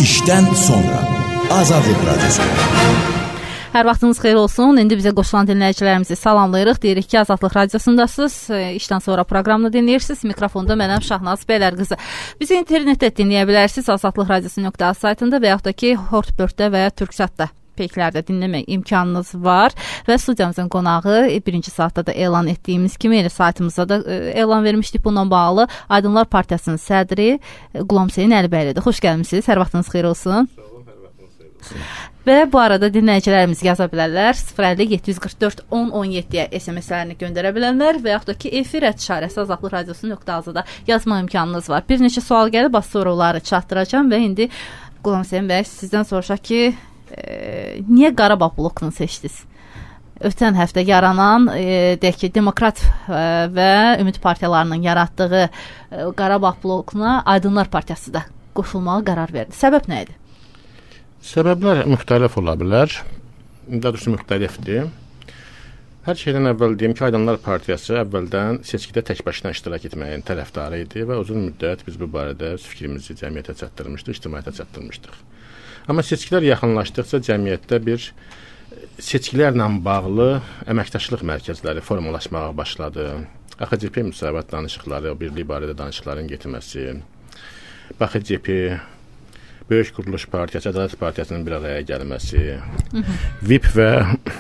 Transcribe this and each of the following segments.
İşdən sonra Azadlıq Radiosu. Hər vaxtınız xeyir olsun. İndi bizə qoşulan dinləyicilərimizi salamlayırıq. Deyirik ki, Azadlıq Radiosundasınız. İşdən sonra proqramını dinləyirsiniz. Mikrofonda mənəm Şahnaz Bəylərqızı. Bizi internetdə dinləyə bilərsiniz. Azadlıqradiosu.az saytında və yaxud da ki, Hortbörddə və Türksatda peyklərdə dinləmək imkanınız var və studiyamızın qonağı birinci saatda da elan etdiyimiz kimi elə saytımızda da elan vermişdik bununla bağlı. Aydınlar Partiyasının sədri Qulam Hüseyn Əlibəylidir. Xoş gəlmisiniz. Hər vaxtınız xeyir olsun. Sağ olun, hər vaxtınız xeyir olsun. Və bu arada dinləyicilərimiz yaza bilərlər. 050-744-1017-yə SMS-lərini göndərə bilərlər və yaxud da ki, efir@işarəsi azadlıqradiosu.az-da yazma imkanınız var. Bir neçə sual gəlib, az sonra onları çatdıracağam və indi Qulam Hüseyn bəy sizdən soruşaq ki, niyə Qarabağ blokunu seçdiniz? Ötən həftə yaranan, deyək ki, Demokrat və Ümid partiyalarının yaratdığı Qarabağ blokuna Aydınlar Partiyası da qoşulmağa qərar verdi. Səbəb nə idi? Səbəblər müxtəlif ola bilər. Daha doğrusu müxtəlifdir. Hər şeydən əvvəl deyim ki, Aydınlar Partiyası əvvəldən seçkidə tək başına iştirak etməyin tərəfdarı idi və uzun müddət biz bu barədə fikrimizi cəmiyyətə çatdırmışdıq, ictimaiyyətə çatdırmışdıq. Amma seçkilər yaxınlaşdıqca cəmiyyətdə bir seçkilərlə bağlı əməkdaşlıq mərkəzləri formalaşmağa başladı. AXCP müsavat danışıqları, o birlik barədə danışıqların getməsi, BAXCP, Böyük Quruluş Partiyası, Ədalət Partiyasının bir araya gəlməsi, VIP və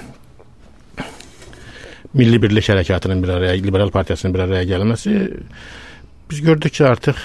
Milli Birlik Hərəkatının bir araya, Liberal Partiyasının bir araya gəlməsi, biz gördük ki, artıq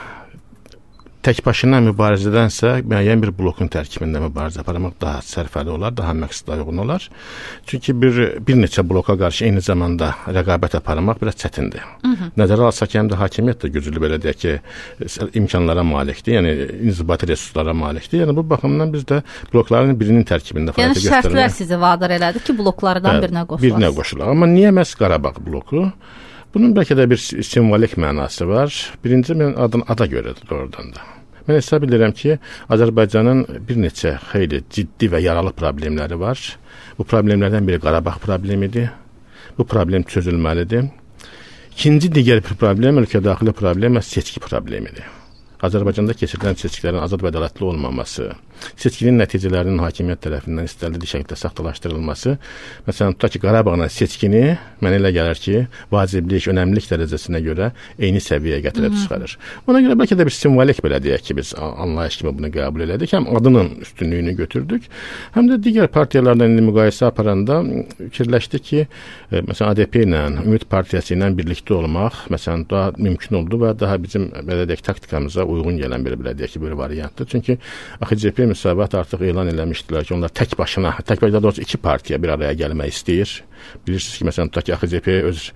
tək başına mübarizədənsə müəyyən bir blokun tərkibində mübarizə aparmaq daha sərfəli olar, daha məqsədə uyğun olar. Çünki bir neçə bloka qarşı eyni zamanda rəqabət aparmaq biraz çətindir. Nəzərə alsaq ki, həm də hakimiyyət də güclü belə deyək ki, imkanlara malikdir, yəni inzibati resurslara malikdir. Yəni bu baxımdan biz də blokların birinin tərkibində fəaliyyət göstərmək. Yəni şərtlər sizi vadar elədi ki, bloklardan birinə qoşulasınız. Birinə qoşulaq. Amma niyə məhz Qarabağ bloku? Bunun bəlkə də bir simvolik mənası var. Birinci, mən ada görədir oradan da. Mən hesab edirəm ki, Azərbaycanın bir neçə xeyli ciddi və yaralı problemləri var. Bu problemlərdən biri Qarabağ problemidir. Bu problem çözülməlidir. İkinci digər bir problem, ölkə daxili problem seçki problemidir. Azərbaycanda keçirilən seçkilərin azad və ədalətli olmaması, seçkinin nəticələrinin hakimiyyət tərəfindən istənildiyi şəkildə saxtalaşdırılması, məsələn, tutaq ki, Qarabağla seçkini mənə elə gəlir ki, vaciblik, önəmlilik dərəcəsinə görə eyni səviyyəyə gətirib çıxarır. Ona görə bəlkə də bir simvolik belə deyək ki, biz anlayış kimi bunu qəbul elədik. Həm adının üstünlüyünü götürdük, həm də digər partiyalarla indi müqayisə aparanda fikirləşdik ki, məsələn, ADP ilə, Ümid Partiyası ilə birlikdə olmaq, məsələn, daha mümkün oldu və daha bizim belə deyək taktikamıza uyğun gələn bir belə deyək ki, bir variantdır. Çünki AXCP müsavat artıq elan eləmişdilər ki, onlar tək başına doğrusu iki partiya bir araya gəlmək istəyir. Bilirsiniz ki, məsələn, tutaq ki, AXCP öz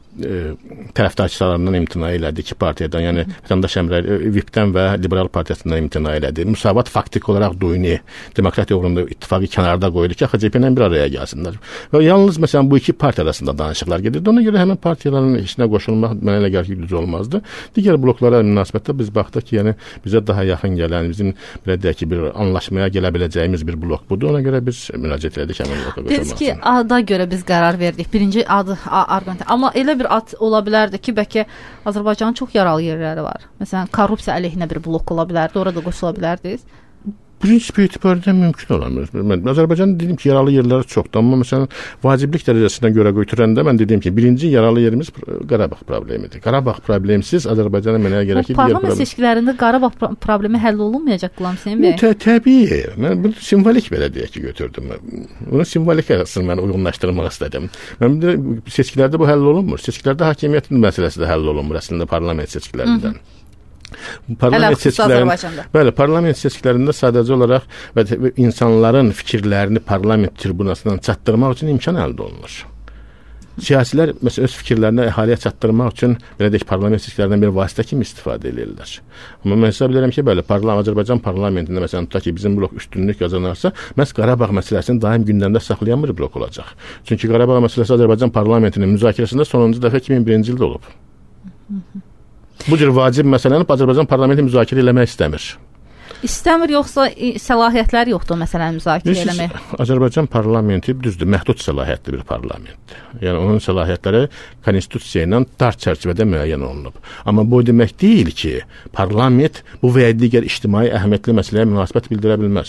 tərəfdarçılarından imtina elədi iki partiyadan, yəni Vətəndaş Əmrəli VIP-dən və Liberal Partiyasından imtina elədi. Müsavat faktik olaraq duyunu Demokratiya uğrunda ittifaqı kənarda qoydu ki, AXCP ilə bir araya gəlsinlər. Və yalnız məsələn bu iki partiya arasında danışıqlar gedirdi. Ona görə həmin partiyaların işinə qoşulmaq mənə elə gəlir ki, düz olmazdı. Digər bloklara münasibətdə biz baxdıq ki, yəni bizə daha yaxın gələn, bizim belə deyək ki, bir anlaşmaya gələ biləcəyimiz bir blok budur. Ona görə biz müraciət etdik həmin bloka qoşulmaq üçün. Biz ki, ada görə biz qərar verdik. Birinci adı arqumenti. Amma elə bir ad ola bilərdi ki, bəlkə Azərbaycanın çox yaralı yerləri var. Məsələn, korrupsiya əleyhinə bir blok ola bilərdi, orada qoşula bilərdiniz. Prinsipi etibarən mümkün olamır. Azərbaycanın dedim ki, yaralı yerləri çoxdur, amma məsələn, vaciblik dərəcəsinə görə götürəndə mən dedim ki, birinci yaralı yerimiz Qarabağ problemidir. Qarabağ problemsiz Azərbaycana mənə gəlir ki, parlament seçkilərində Qarabağ problemi həll olunmayacaq, Qulam Hüseyn bəy. Təbii. Mən bunu simvolik belə deyək ki, götürdüm. Bunu simvolik əsasında mən uyğunlaşdırmaq istədim. Mən bir seçkilərdə bu həll olunmur. Seçkilərdə hakimiyyətin məsələsi də həll olunmur əslində parlament seçkilərindən. Parlament seçkilərində, bəli, parlament seçkilərində sadəcə olaraq və insanların fikirlərini parlament tribunasından çatdırmaq üçün imkan əldə olunur. Siyasilər məsələn öz fikirlərini əhaliyə çatdırmaq üçün belə deyək parlament seçkilərindən bir vasitə kimi istifadə edirlər. Amma mən hesab edirəm ki, bəli, Azərbaycan parlamentində məsələn tutaq ki, bizim blok üstünlük qazanarsa, məhz Qarabağ məsələsini daim gündəmdə saxlayan bir blok olacaq. Çünki Qarabağ məsələsi Azərbaycan parlamentinin müzakirəsində sonuncu dəfə 2001-ci ildə olub. Bu cür vacib məsələni Azərbaycan parlamenti müzakirə eləmək istəmir. İstəmir yoxsa səlahiyyətləri yoxdur məsələni müzakirə eləmək? Azərbaycan parlamenti düzdür, məhdud səlahiyyətli bir parlamentdir. Yəni onun səlahiyyətləri konstitusiya ilə dar çərçivədə müəyyən olunub. Amma bu demək deyil ki, parlament bu və ya digər ictimai əhəmiyyətli məsələyə münasibət bildirə bilməz.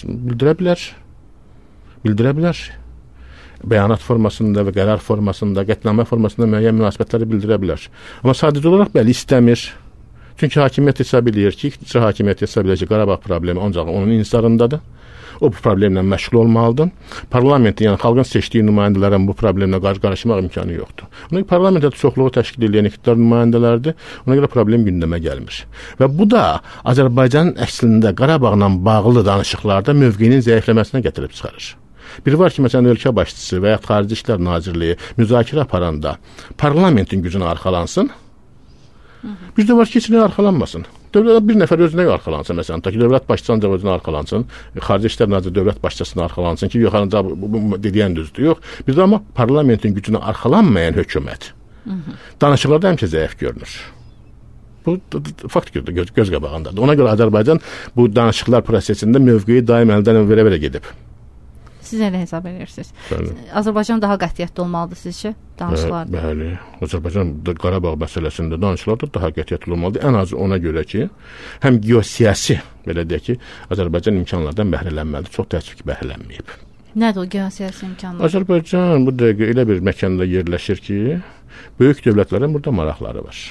Bildirə bilər. Bəyanat formasında və qərar formasında, qətnamə formasında müəyyən münasibətləri bildirə bilər. Amma sadəcə olaraq bəli istəmir. Çünki hakimiyyət hesab edir ki, iqtisadi hakimiyyət hesab edir ki, Qarabağ problemi ancaq onun inhisarındadır. O bu problemlə məşğul olmalıdır. Parlamentin, yəni xalqın seçdiyi nümayəndələrin bu problemlə qarşılaşmaq imkanı yoxdur. Ona görə parlamentdə çoxluğu təşkil edən iqtidar nümayəndələrdir. Ona görə problem gündəmə gəlmir. Və bu da Azərbaycanın əslində Qarabağla bağlı danışıqlarda mövqeyinin zəifləməsinə gətirib çıxarır. Biri var ki, məsələn, ölkə başçısı və ya Xarici İşlər Nazirliyi müzakirə aparanda parlamentin gücünə arxalansın. Bir də var ki, içinə arxalanmasın. Dövlət bir nəfər özünə arxalansın, məsələn, ta ki, dövlət başçısı ancaq özünə arxalansın, Xarici İşlər Nazirliyi dövlət başçısına arxalansın ki, yox, ancaq bu deyən düzdür, yox. Bir də amma parlamentin gücünə arxalanmayan hökumət danışıqlarda həmişə zəif görünür. Bu fakt göz qabağındadır. Ona görə Azərbaycan bu danışıqlar prosesində mövqeyi daim əldən verə-verə gedib. Siz elə hesab edirsiniz. Azərbaycan daha qətiyyətli olmalıdır sizcə danışıqlarda? Bəli. Azərbaycan Qarabağ məsələsində danışıqlarda daha qətiyyətli olmalıdır. Ən azı ona görə ki, həm geosiyasi, belə deyək ki, Azərbaycan imkanlardan bəhrələnməlidir. Çox təəssüf ki, bəhrələnməyib. Nədir o geosiyasi imkanlar? Azərbaycan bu dəqiqə elə bir məkanda yerləşir ki, böyük dövlətlərin burada maraqları var.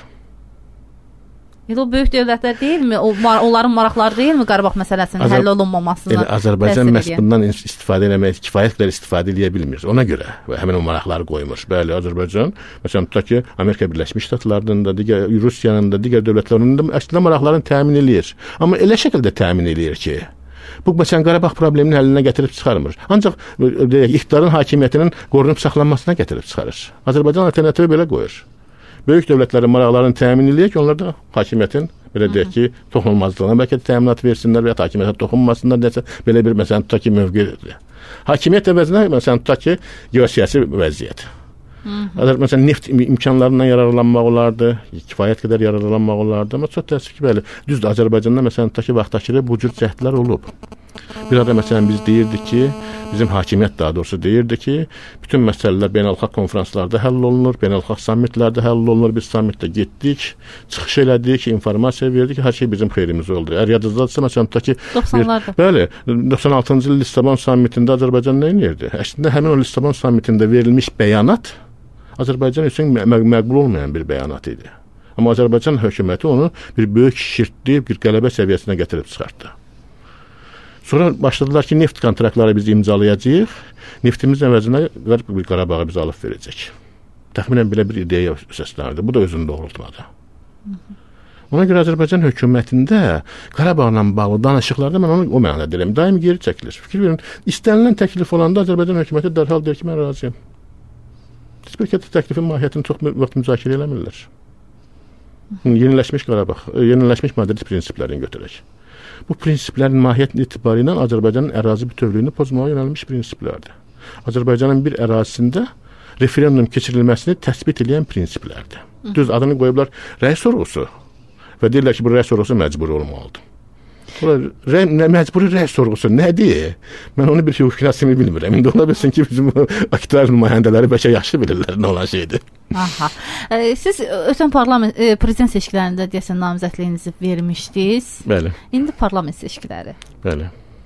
O böyük dövlətlər deyilmi? Onların maraqları deyilmi Qarabağ məsələsinin həll olunmamasına? Azərbaycan məhz bundan istifadə eləmək, kifayət qədər istifadə edə bilmir. Ona görə həmin o maraqları qoymur. Bəli, Azərbaycan, məsələn, tutaq ki, Amerika Birləşmiş Ştatlarının da, digər Rusiyanın da, digər dövlətlərinin də əslində maraqlarını təmin eləyir. Amma elə şəkildə təmin eləyir ki, bu məsələn Qarabağ probleminin həllinə gətirib çıxarmır. Ancaq iqtidarın hakimiyyətinin qorunub saxlanmasına gətirib çıxarır. Azərbaycan alternativi belə qoyur. Böyük dövlətlərin maraqlarını təmin eləyir ki, onlar da hakimiyyətin belə deyək ki, toxunulmazlığına bəlkə də təminat versinlər və ya hakimiyyətə toxunmasınlar desə, belə bir məsələn tutaq ki, mövqedir. Hakimiyyət əvəzinə məsələn tutaq ki, geosiyasi vəziyyət. Məsələn, neft imkanlarından yararlanmaq olardı, kifayət qədər yararlanmaq olardı, amma çox təəssüf ki, bəli, düzdür, Azərbaycanda məsələn tutaq ki, vaxtdakı bu cür cəhdlər olub. Bir ara məsələn biz deyirdik ki, bizim hakimiyyət daha doğrusu deyirdi ki, bütün məsələlər beynəlxalq konfranslarda həll olunur, beynəlxalq sammitlərdə həll olunur. Biz sammitdə getdik, çıxış elədik, informasiya verdik, hər şey bizim xeyrimizə oldu. Əgər yadınızdadırsa, məsələn, tutaq ki, 90'larda. Bəli, 96-cı il Lissabon sammitində Azərbaycan nə edirdi? Əslində həmin o Lissabon sammitində verilmiş bəyanat Azərbaycan üçün məqbul olmayan bir bəyanat idi. Amma Azərbaycan hökuməti onu bir böyük şirtli, bir qələbə səviyyəsinə gətirib çıxartdı. Sonra başladılar ki, neft kontraktları biz imzalayacağıq, neftimiz əvəzinə bir Qarabağı biz alıb verəcək. Təxminən belə bir ideya səslənirdi. Bu da özünü doğrultmadı. Ona görə Azərbaycan hökumətində Qarabağla bağlı danışıqlarda mən onu o mənada deyirəm, daim geri çəkilir. Fikir verin, istənilən təklif olanda Azərbaycan hökuməti dərhal deyir ki, mən razıyam. Heç bəlkə təklifin mahiyyətini çox vaxt müzakirə eləmirlər. Yeniləşmiş Qarabağ, yeniləşmiş Madrid prinsiplərini götürək. Bu prinsiplərin mahiyyət etibarı ilə Azərbaycanın ərazi bütövlüyünü pozmağa yönəlmiş prinsiplərdir. Azərbaycanın bir ərazisində referendum keçirilməsini təsbit edən prinsiplərdir. Düz adını qoyublar rəy sorğusu və deyirlər ki, bu rəy sorğusu məcburi olmalıdır. Məcburi rəy sorğusu nədir? Mən onu bir hüquqşünas kimi bilmirəm. İndi ola bilsin ki, bizim iqtidar nümayəndələri bəlkə yaxşı bilirlər nə olan şeydir. Aha. Siz ötən parlament prezident seçkilərində deyəsən namizədliyinizi vermişdiniz. Bəli. İndi parlament seçkiləri. Bəli.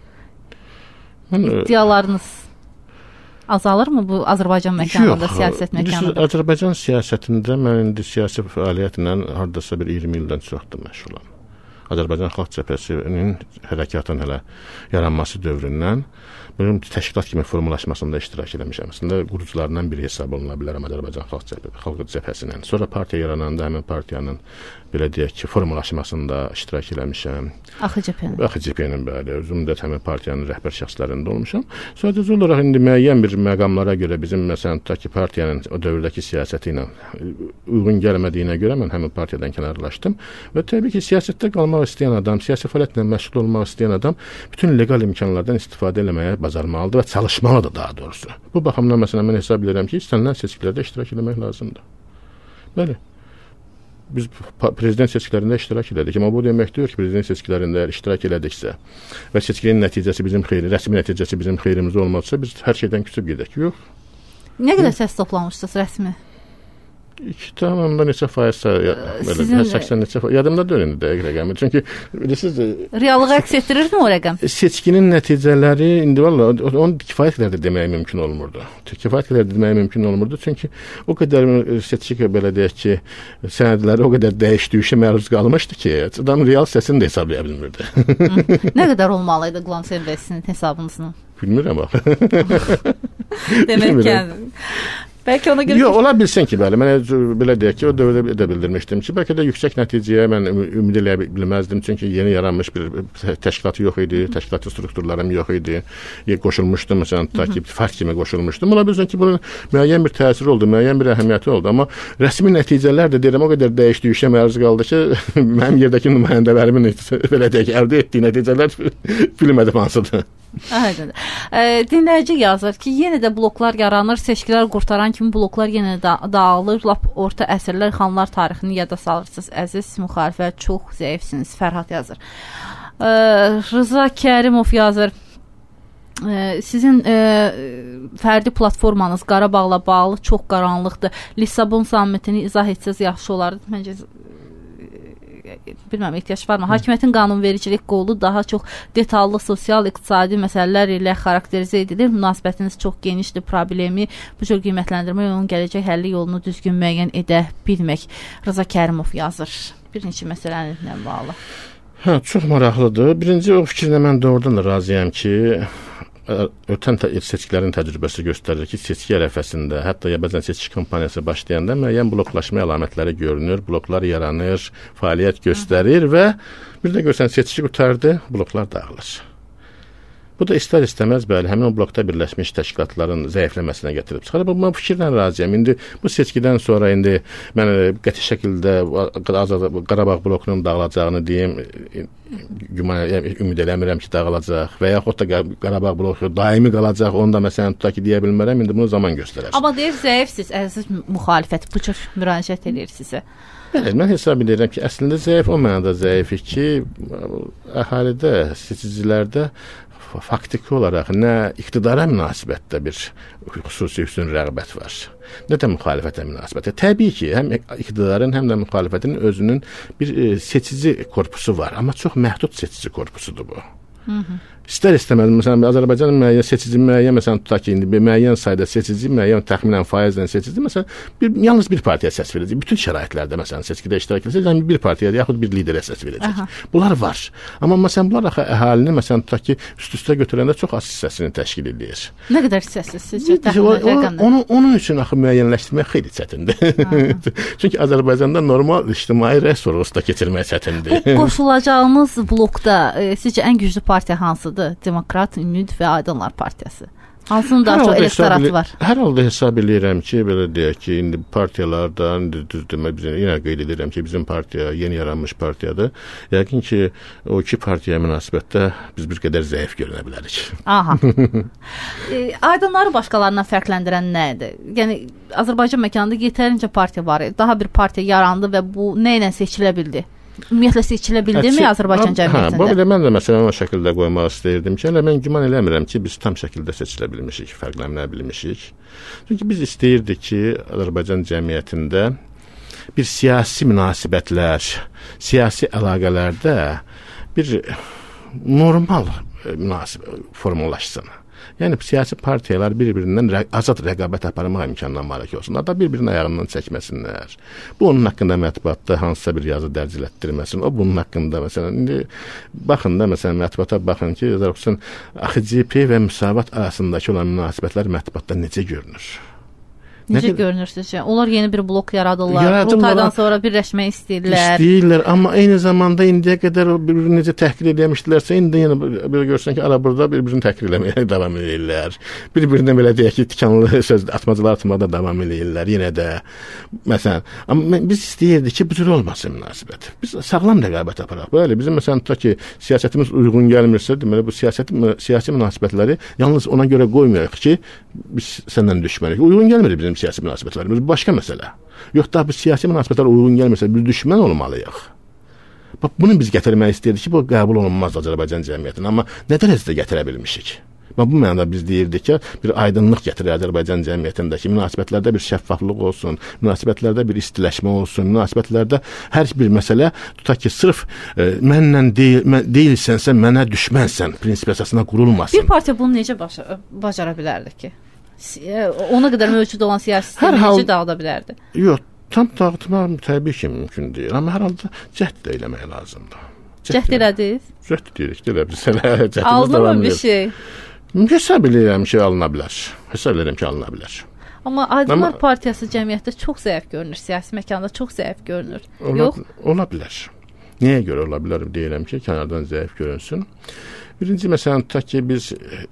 İddialarınız azalırmı bu Azərbaycan məkanında, siyasət məkanında? Azərbaycan siyasətində mən indi siyasi fəaliyyətlə hardasa bir 20 ildən çoxdur məşğulam. Azərbaycan Xalq Cəbhəsinin hərəkatın hələ yaranması dövründən benim təşkilat kimi formalaşmasında iştirak eləmişəm. Əslində qurucularından biri hesab oluna bilərəm Azərbaycan Xalq Cəbhəsinin. Sonra partiya yarananda həmin partiyanın belə deyək ki, formalaşmasında iştirak eləmişəm. AXCP-nin bəli, özüm də həmin partiyanın rəhbər şəxslərində olmuşam. Sadəcə olaraq indi müəyyən bir məqamlara görə bizim məsələn tutaq ki, partiyanın o dövrdəki siyasəti ilə uyğun gəlmədiyinə görə mən həmin partiyadan kənarlaşdım və təbii ki, siyasətdə qalmaq istəyən adam, siyasi fəaliyyətlə məşğul olmaq istəyən adam bütün leqal imkanlardan istifadə etməyə bacarmalıdır və çalışmalıdır daha doğrusu. Bu baxımdan məsələn mən hesab edirəm ki, istənilən seçkilərdə iştirak etmək lazımdır. Bəli. biz prezident seçkilərində iştirak elədik. Amma bu demək deyil ki, prezident seçkilərində iştirak elədiksə və seçkinin nəticəsi bizim rəsmi nəticəsi bizim xeyrimizdə olmazsa, biz hər şeydən küsüb gedək. Yox. Nə qədər səs toplamışdınız rəsmi? 2,5 neçə faiz, 80 neçə faiz. Yadımda deyil indi dəqiq rəqəmi. Çünki bilirsiniz, reallığı əks etdirirmi o rəqəm? Seçkinin nəticələri indi valla onu kifayət qədər də demək mümkün olmurdu. Kifayət qədər demək mümkün olmurdu. Çünki o qədər seçki belə deyək ki, sənədləri o qədər dəyişdiyişə məruz qalmışdı ki, adam real səsini də hesablaya bilmirdi. Nə qədər olmalıydı Qlam Servisin hesabınızın? Bilmirəm bax. Demək ki, bəlkə ona görə... Yox, ola bilsin ki, bəli. Mən belə deyək ki, o dövrdə də bildirmişdim ki, bəlkə də yüksək nəticəyə mən ümid eləyə bilməzdim. Çünki yeni yaranmış bir təşkilatı yox idi, təşkilatı strukturlarım yox idi. Qoşulmuşdum, məsələn, tutaq ki, fərq kimi qoşulmuşdum. Ola bilsin ki, bunun müəyyən bir təsiri oldu, müəyyən bir əhəmiyyəti oldu. Amma rəsmi nəticələr də deyirəm, o qədər dəyişdiyişə məruz qaldı ki, mənim yerdəki nümayəndələrimin belə deyək, əldə etdiyi nəticələr bilmədim hansıdır. Dinləyici yazır ki, yenə də bloklar yaranır, seçkilər qurtaran kimi bloklar yenə də dağılır. Lap orta əsrlər xanlar tarixini yada salırsınız. Əziz müxalifət, çox zəifsiniz. Fərhad yazır. Rıza Kərimov yazır. Sizin fərdi platformanız Qarabağla bağlı çox qaranlıqdır. Lissabon sammitini izah etsəz yaxşı olardı. Məncə bilməm, ehtiyac varmı? Hakimiyyətin qanunvericilik qolu daha çox detallı sosial, iqtisadi məsələlər ilə xarakterizə edilir. Münasibətiniz çox genişdir. Problemi bu cür qiymətləndirmək, onun gələcək həlli yolunu düzgün müəyyən edə bilmək. Rıza Kərimov yazır. Bir neçə məsələlərlə bağlı. Çox maraqlıdır. Birinci, o fikirlə mən doğrudan da razıyam ki, ötən seçkilərin təcrübəsi göstərir ki, seçki ərəfəsində, hətta ya bəzən seçki kampaniyası başlayanda müəyyən bloklaşma əlamətləri görünür, bloklar yaranır, fəaliyyət göstərir və bir də görsən seçki qurtardı, bloklar dağılır. Bu da istər-istəməz bəli, həmin o blokda birləşmiş təşkilatların zəifləməsinə gətirib çıxarır. Bu fikirlə razıyam. İndi bu seçkidən sonra mən qəti şəkildə Qarabağ blokunun dağılacağını deyim, ümid eləmirəm ki, dağılacaq və yaxud da Qarabağ bloku daimi qalacaq, onu da məsələn tutaq ki, deyə bilmərəm. İndi bunu zaman göstərər. Amma deyir, zəifsiz, əziz müxalifət, bu cür müraciət edir sizə. Bəli, mən hesab edirəm ki, əslində zəif o mənada zəifik ki, əhalidə, seçicilərdə faktiki olaraq nə iqtidara münasibətdə bir xüsusi üstün rəğbət var, nə də müxalifətə münasibətdə. Təbii ki, həm iqtidarın, həm də müxalifətin özünün bir seçici korpusu var, amma çox məhdud seçici korpusudur bu. İstər-istəməz, məsələn, Azərbaycanın müəyyən, məsələn, tutaq ki, indi müəyyən sayda seçici, müəyyən təxminən faizlə seçici, məsələn, yalnız bir partiya səs verəcək. Bütün şəraitlərdə, məsələn, seçkidə iştirak edəcək, yəni bir partiya, yaxud bir liderə səs verəcək. Bunlar var. Amma, məsələn, bunlar əhalinin, məsələn, tutaq ki, üst-üstə götürəndə çox az hissəsini təşkil edir. Nə qədər hissəsi sizcə təxminən? Onun üçün axı müəyyənləşdirmək xeyli çətindir. Çünki Azərbaycanda normal ictimai rəy sorğusu da keçirmək çətindir. Bu qoşulacağınız blokda sizcə ən güclü partiya hansıdır? Demokrat, Ümid və Aydınlar Partiyası. Hansının daha çox elektoratı var? Hər halda hesab edirəm ki, belə deyək ki, indi partiyalarda, düz demək, yenə qeyd edirəm ki, bizim partiya yeni yaranmış partiyadır. Yəqin ki, o iki partiyaya münasibətdə biz bir qədər zəif görünə bilərik. Aha. Aydınları başqalarından fərqləndirən nədir? Yəni, Azərbaycan məkanında yetərincə partiya var. Daha bir partiya yarandı və bu nə ilə seçilə bildi? Ümumiyyətlə seçilə bildimi Azərbaycan cəmiyyətində? Bu belə mən də məsələn o şəkildə qoymaq istəyirdim ki, mən güman eləmirəm ki, biz tam şəkildə seçilə bilmişik, fərqlənə bilmişik. Çünki biz istəyirdik ki, Azərbaycan cəmiyyətində bir siyasi münasibətlər, siyasi əlaqələrdə bir normal münasibət formalaşsın. Yəni, siyasi partiyalar bir-birindən azad rəqabət aparmaq imkanına malik olsunlar da bir-birinin ayağından çəkməsinlər. Bu, onun haqqında mətbuatda hansısa bir yazı dərc elətdirməsin. O, bunun haqqında, məsələn, indi baxın da, məsələn, mətbuata baxın ki, AXCP və Müsavat arasındakı olan münasibətlər mətbuatda necə görünür? Necə görünür sizcə? Onlar yeni bir blok yaradırlar. Qurultaydan sonra birləşmək istəyirlər. Amma eyni zamanda indiyə qədər bir-birini necə təhqir edəmişdilərsə, indi yenə belə görsən ki, ara-burada bir-birini təhqir eləməyə davam edirlər. Bir-birinə belə deyək ki, tikanlı söz atmacılar atmaqda davam edirlər. Yenə də, məsələn, amma biz istəyirdik ki, bu cür olmasın münasibət. Biz sağlam rəqabət aparaq. Böyle bizim, məsələn, tutaq ki, siyasətimiz uyğun gəlmirsə, deməli, bu siyasi münasibətləri yalnız ona görə qoymayaq ki, biz səndən düşməliyik. Uyğun gəlmir bizim bizim siyasi münasibətlərimiz başqa məsələ. Yox da bu siyasi münasibətlər uyğun gəlməsə biz düşmən olmalıyıq. Bax bunu biz gətirmək istəyirdik ki, bu qəbul olunmaz Azərbaycan cəmiyyətinə, amma nə dərəcədə gətirə bilmişik? Bu mənada biz deyirdik ki, bir aydınlıq gətirir Azərbaycan cəmiyyətindəki münasibətlərdə bir şəffaflıq olsun, münasibətlərdə bir istiləşmə olsun, münasibətlərdə hər bir məsələ tutaq ki, sırf mənlə deyilsənsə mənə düşmənsən prinsip əsasına qurulmasın. Bir partiya bunu necə bacara bilərdi ki? Ona qədər mövcud olan siyasi sistemi necə dağıda bilərdi? Yox, tam dağıtmaq təbii ki, mümkün deyil, amma hər halda cəhd də eləmək lazımdır. Cəhd elədiniz? Cəhd deyirik, elə biz cəhdimiz alınır mı bir şey? Hesab edirəm ki, alına bilər. Hesab edirəm ki, alına bilər. Amma Aydınlar Partiyası cəmiyyətdə çox zəif görünür, siyasi məkanda çox zəif görünür. Yox? Ola bilər. Nəyə görə ola bilər deyirəm ki, kənardan zəif görünsün. Birinci məsələn, tutaq ki, biz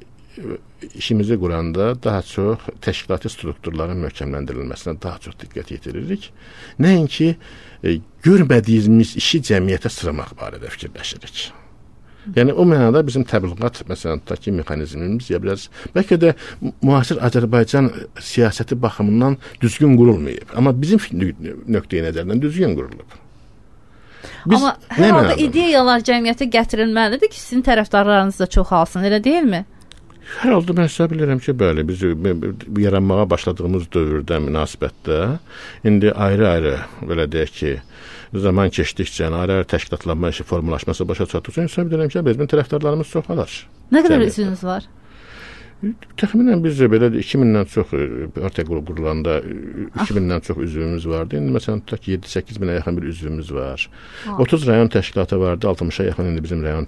işimizi quranda daha çox təşkilati strukturların möhkəmləndirilməsinə daha çox diqqət yetiririk. Nəinki görmədiyimiz işi cəmiyyətə sıramaq barədə fikirləşirik. Yəni o mənada bizim təbliğat məsələn tutaq ki, mexanizmimiz ya biraz bəlkə də müasir Azərbaycan siyasəti baxımından düzgün qurulmayıb, amma bizim nöqteyi nəzərdən düzgün qurulub. Amma hər halda ideyalar cəmiyyətə gətirilməlidir ki, sizin tərəfdarlarınız da çoxalsın, elə deyilmi? Hər halda mən hesab edirəm ki, bəli, biz yaranmağa başladığımız dövrdə münasibətdə indi ayrı-ayrı belə deyək ki, zaman keçdikcə ayrı-ayrı təşkilatlanma işi formalaşması başa çatdıqca hesab edirəm ki, bizim tərəfdarlarımız çoxalar. Nə qədər üzvünüz var? Təxminən biz belə 2000-dən çox partiya qurulanda 2000-dən çox üzvümüz vardı. İndi məsələn tutaq ki 7-8 minə yaxın bir üzvümüz var. 30 rayon təşkilatı vardı, 60-a yaxın indi bizim rayon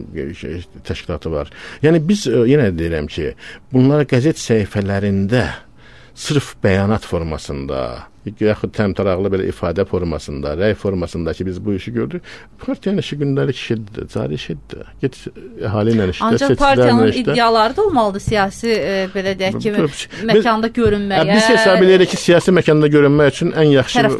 təşkilatı var. Yəni biz yenə deyirəm ki, bunlar qəzet səhifələrində sırf bəyanat formasında, yaxud təmtəraqlı belə ifadə formasında, rəy formasında ki, biz bu işi gördük. Partiyanın işi gündəlik işidir, cari işidir. Get əhali ilə işlə, ancaq partiyanın iddiaları da olmalıdır siyasi, belə deyək ki, məkanda görünməyə. Biz hesab edirik ki, siyasi məkanda görünmək üçün ən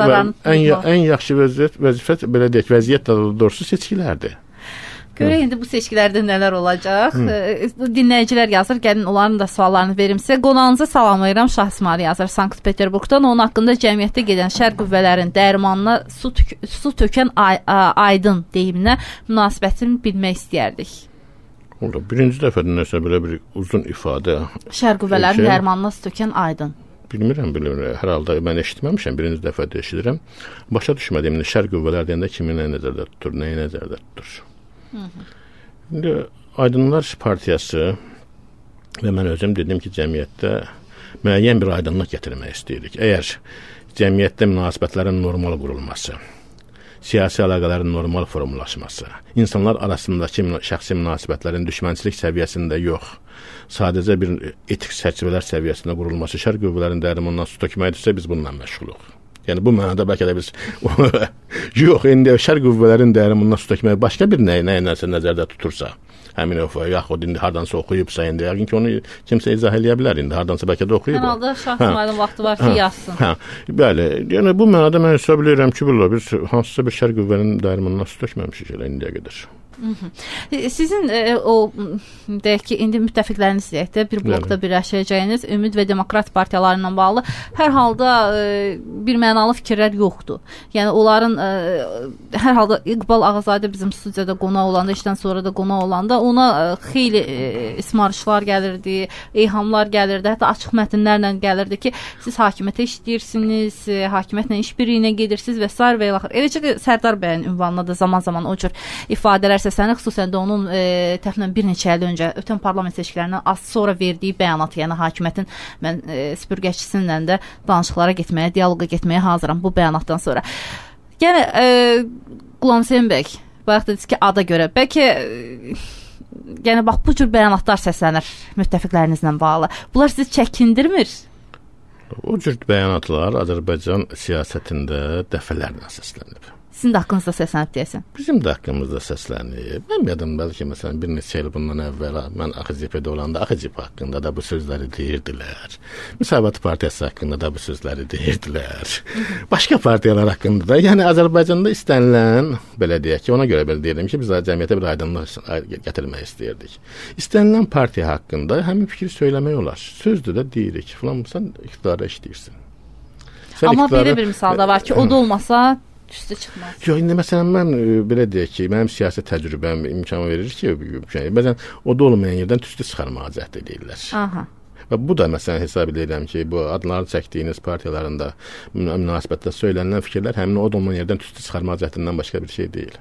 yaxşı vəzifə, belə deyək, vəziyyət daha doğrusu seçkilərdir. Görək indi bu seçkilərdə nələr olacaq. Dinləyicilər yazır, gəlin onların da suallarını verim sizə. Qonağınıza salamlayıram, Şah İsmail yazır Sankt-Peterburqdan. Onun haqqında cəmiyyətdə gedən şər qüvvələrin dərmanına su tökən aydın deyiminə münasibətini bilmək istəyərdik. Birinci dəfədən nəsə belə bir uzun ifadə. Şər qüvvələrin dərmanına su tökən aydın. Bilmirəm. Hər halda mən eşitməmişəm, birinci dəfə də eşidirəm. Başa düşmədiyim şər qüvvələr deyəndə kimi nəzərdə tutur, nəyi nəzərdə tutur. İndi Aydınlar Partiyası və mən özüm dedim ki, cəmiyyətdə müəyyən bir aydınlıq gətirmək istəyirik. Əgər cəmiyyətdə münasibətlərin normal qurulması, siyasi əlaqələrin normal formalaşması, insanlar arasındakı şəxsi münasibətlərin düşmənçilik səviyyəsində yox, sadəcə bir etik çərçivələr səviyyəsində qurulması, şər qüvvələrin dərmanından su tökməkdirsə biz bununla məşğuluq. Yəni bu mənada bəlkə də biz yox, indi şər qüvvələrin dəyərindən su tökmək başqa bir nəsə nəzərdə tutursa, həmin o yaxud indi hardansa oxuyubsa, indi yəqin ki, onu kimsə izah eləyə bilər, indi hardansa bəlkə də oxuyub. Hər halda Şah İsmailin vaxtı var ki, yazsın. Bəli, yəni bu mənada mən hesab edirəm ki, biz hansısa bir şər qüvvənin dəyərindən su tökməmişik elə indiyə qədər. Sizin o deyək ki, indi müttəfiqləriniz deyək də bir blokda birləşəcəyiniz Ümid və Demokrat partiyaları ilə bağlı hər halda bir mənalı fikirlər yoxdur. Yəni onların hər halda İqbal Ağazadə bizim studiyada qonaq olanda, işdən sonra da qonaq olanda ona xeyli ismarışlar gəlirdi, eyhamlar gəlirdi, hətta açıq mətnlərlə gəlirdi ki, siz hakimiyyətə işləyirsiniz, hakimiyyətlə işbirliyinə gedirsiniz və s. və ilaxır. Eləcə də Sərdar bəyin ünvanına da zaman-zaman o cür ifadələr səslənir, xüsusən də onun təxminən bir neçə il öncə ötən parlament seçkilərindən az sonra verdiyi bəyanat, yəni hakimiyyətin mən süpürgəçisilə də danışıqlara getməyə, dialoqa getməyə hazıram bu bəyanatdan sonra. Yəni Qulamhüseyn bəy, bayaq dediniz ki, ada görə, bəlkə yəni bax bu cür bəyanatlar səslənir müttəfiqlərinizlə bağlı. Bunlar sizi çəkindirmir? O cür bəyanatlar Azərbaycan siyasətində dəfələrlə səslənib. Sizin də haqqınızda səslənib deyəsən. Bizim də haqqımızda səslənib. Mən yadımdadır ki, məsələn, bir neçə il bundan əvvəl mən AXCP-də olanda AXCP haqqında da bu sözləri deyirdilər. Müsavat Partiyası haqqında da bu sözləri deyirdilər. Başqa partiyalar haqqında da, yəni Azərbaycanda istənilən, belə deyək ki, ona görə belə deyirəm ki, biz cəmiyyətə bir aydınlıq gətirmək istəyirdik. İstənilən partiya haqqında həmin fikri söyləmək olar. Sözdür də deyirik, filan sən iqtidara işləyirsən. Amma belə bir misal da var ki, o da olmasa üstə çıxmaz. Yox, indi məsələn mən belə deyək ki, mənim siyasi təcrübəm imkan verir ki, bəzən o da olmayan yerdən tüstü çıxarmağa cəhd edirlər. Aha. Və bu da məsələn hesab edirəm ki, bu adları çəkdiyiniz partiyalarında münasibətdə söylənilən fikirlər həmin o da olmayan yerdən tüstü çıxarmağa cəhdindən başqa bir şey deyil.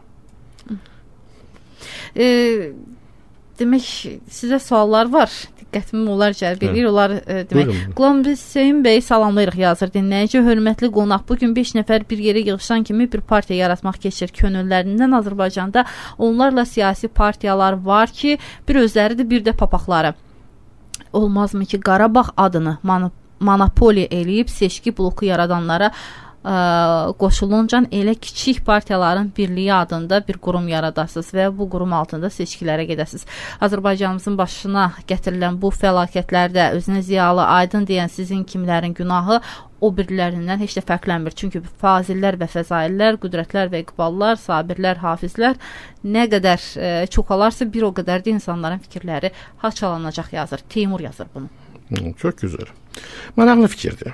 Demək, sizə suallar var. Diqqətimi onlar cəlb edir. Onlar demək, Qulam Hüseyn bəy salamlayırıq yazır dinləyici. Hörmətli qonaq, bugün 5 nəfər bir yerə yığışan kimi bir partiya yaratmaq keçir könüllərindən. Azərbaycanda onlarla siyasi partiyalar var ki, bir özləridir, bir də papaqları. Olmazmı ki, Qarabağ adını monopoliya eləyib seçki bloku yaradanlara qoşuluncan elə kiçik partiyaların birliyi adında bir qurum yaradasınız və bu qurum altında seçkilərə gedəsiniz. Azərbaycanımızın başına gətirilən bu fəlakətlərdə özünə ziyalı, aydın deyən sizin kimlərin günahı o birilərindən heç də fərqlənmir. Çünki fazillər və fəzaillər, qüdrətlər və iqballar, sabirlər, hafizlər nə qədər çoxalarsa bir o qədər də insanların fikirləri haçalanacaq yazır. Teymur yazır bunu. Çox gözəl. Maraqlı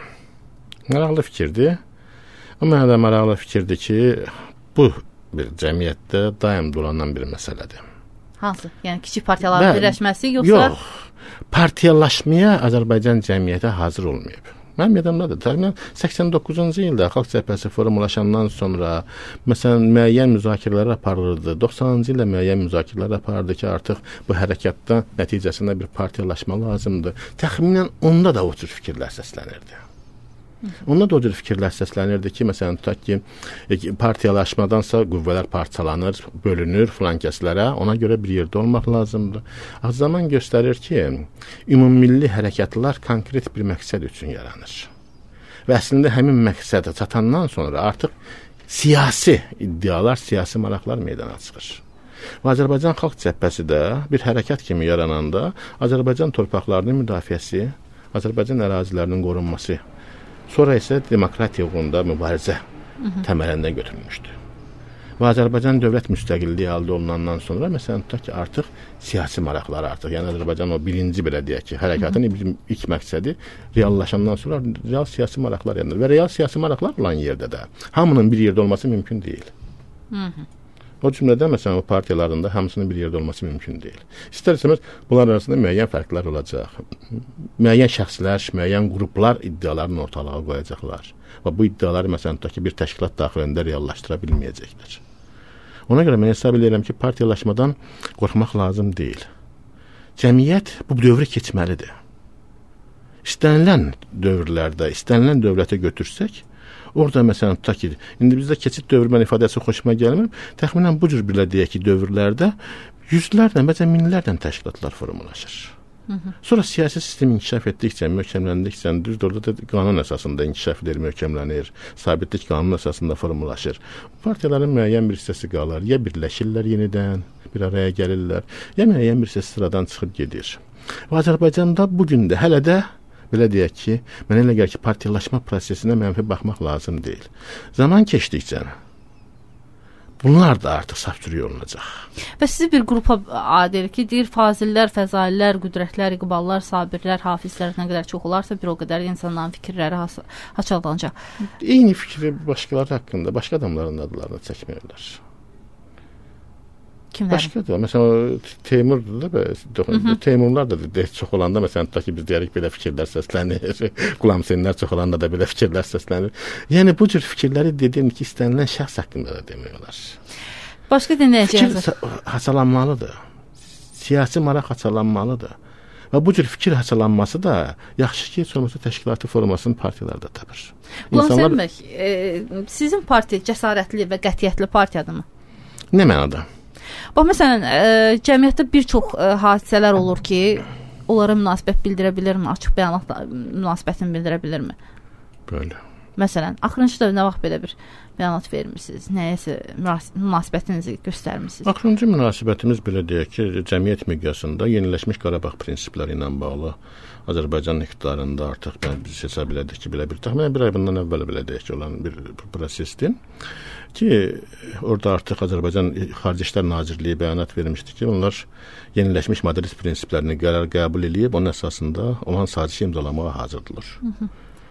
fikirdir. Amma mənə də maraqlı fikirdir ki, bu bir cəmiyyətdə daim dolanan bir məsələdir. Hansı? Yəni kiçik partiyaların birləşməsi yoxsa? Yox, partiyalaşmaya Azərbaycan cəmiyyəti hazır olmayıb. Mənim yadımdadır. Təxminən 89-cu ildə Xalq Cəbhəsi formalaşandan sonra məsələn müəyyən müzakirələr aparılırdı. 90-cı ildə müəyyən müzakirələr aparıldı ki, artıq bu hərəkatda nəticəsində bir partiyalaşma lazımdır. Təxminən onda da o cür fikirlər səslənirdi. Onda da o cür fikirlər səslənirdi ki, məsələn, tutaq ki, partiyalaşmadansa qüvvələr parçalanır, bölünür filan kəslərə, ona görə bir yerdə olmaq lazımdır. Zaman göstərir ki, ümummilli hərəkatlar konkret bir məqsəd üçün yaranır. Və əslində həmin məqsədə çatandan sonra artıq siyasi iddialar, siyasi maraqlar meydana çıxır. Və Azərbaycan Xalq Cəbhəsi də bir hərəkat kimi yarananda Azərbaycan torpaqlarının müdafiəsi, Azərbaycan ərazilərinin qorunması, sonra isə demokratiya uğrunda mübarizə təməlində götürülmüşdü. Və Azərbaycan dövlət müstəqilliyi əldə olunandan sonra məsələn tutaq ki, artıq siyasi maraqlar artıq, yəni Azərbaycan o birinci belə deyək ki, hərəkatın ilk məqsədi reallaşandan sonra real siyasi maraqlar yaranır. Və real siyasi maraqlar olan yerdə də hamının bir yerdə olması mümkün deyil. O cümlədən məsələn o partiyalarında hamısının bir yerdə olması mümkün deyil. İstər-istəməz bunlar arasında müəyyən fərqlər olacaq. Müəyyən şəxslər, müəyyən qruplar iddialarını ortalığa qoyacaqlar. Və bu iddiaları məsələn tutaq ki, bir təşkilat daxilində reallaşdıra bilməyəcəklər. Ona görə mən hesab edirəm ki, partiyalaşmadan qorxmaq lazım deyil. Cəmiyyət bu dövrü keçməlidir. İstənilən dövrlərdə, istənilən dövlətə götürsək, orada məsələn tutaq ki, indi bizdə keçid dövrü ifadəsi xoşuma gəlmir. Təxminən bu cür belə deyək ki, dövrlərdə yüzlərlə, bəzən minlərlə təşkilatlar formalaşır. Sonra siyasi sistem inkişaf etdikcə, möhkəmləndikcə, düzdür, orada da qanun əsasında inkişaf edir, möhkəmlənir, sabitlik qanun əsasında formalaşır. Partiyaların müəyyən bir hissəsi qalır, ya birləşirlər yenidən, bir araya gəlirlər, ya müəyyən bir hissəsi sıradan çıxıb gedir. Və Azərbaycanda bugün də hələ də belə deyək ki, mənə elə gəlir ki, partiyalaşma prosesinə mənfi baxmaq lazım deyil. Zaman keçdikcə bunlar da artıq safçürük olunacaq. Və sizi bir qrupa aid edir ki, deyir fazillər, fəzaillər, qüdrətlər, iqballar, sabirlər, hafizlər nə qədər çox olarsa, bir o qədər insanların fikirləri haçalanacaq. Eyni fikri başqaları haqqında, başqa adamların adlarını çəkmirlər. Kimlər? Başqadır. Məsələn, Teymurdur da, Teymurlar da çox olanda, məsələn, tutaq ki, biz deyərik belə fikirlər səslənir, Qulam Hüseynlər çox olanda da belə fikirlər səslənir. Yəni, bu cür fikirləri dediyim ki, istənilən şəxs haqqında da demək olar. Başqa dinləyəcəyiniz? Fikir haçalanmalıdır. Siyasi maraq haçalanmalıdır. Və bu cür fikir haçalanması da yaxşı ki, sonrası təşkilatı formasını partiyalarda tapır. Qulam Hüseyn bəy, sizin partiya cəsarətli və qətiyyətli partiyadırmı? Nə mənada? Bax, məsələn, cəmiyyətdə bir çox hadisələr olur ki, onlara münasibət bildirə bilirmi? Açıq bəyanatla münasibətini bildirə bilirmi? Böyle. Məsələn, axırıncı dövrdə nə vaxt belə bir bəyanat vermirsiniz? Nəyəsə münasibətinizi göstərmirsiniz? Axırıncı münasibətimiz belə deyək ki, cəmiyyət miqyasında yeniləşmiş Qarabağ prinsipləri ilə bağlı Azərbaycan iqtidarında artıq biz hesab elədik ki, belə bir təxminən bir ay bundan əvvəl belə deyək ki, olan bir prosesdir ki, orada artıq Azərbaycan Xarici İşlər Nazirliyi bəyanat vermişdi ki, onlar yeniləşmiş Madrid prinsiplərini qərar qəbul edib, onun əsasında olan sazişi imzalamağa hazırdılar.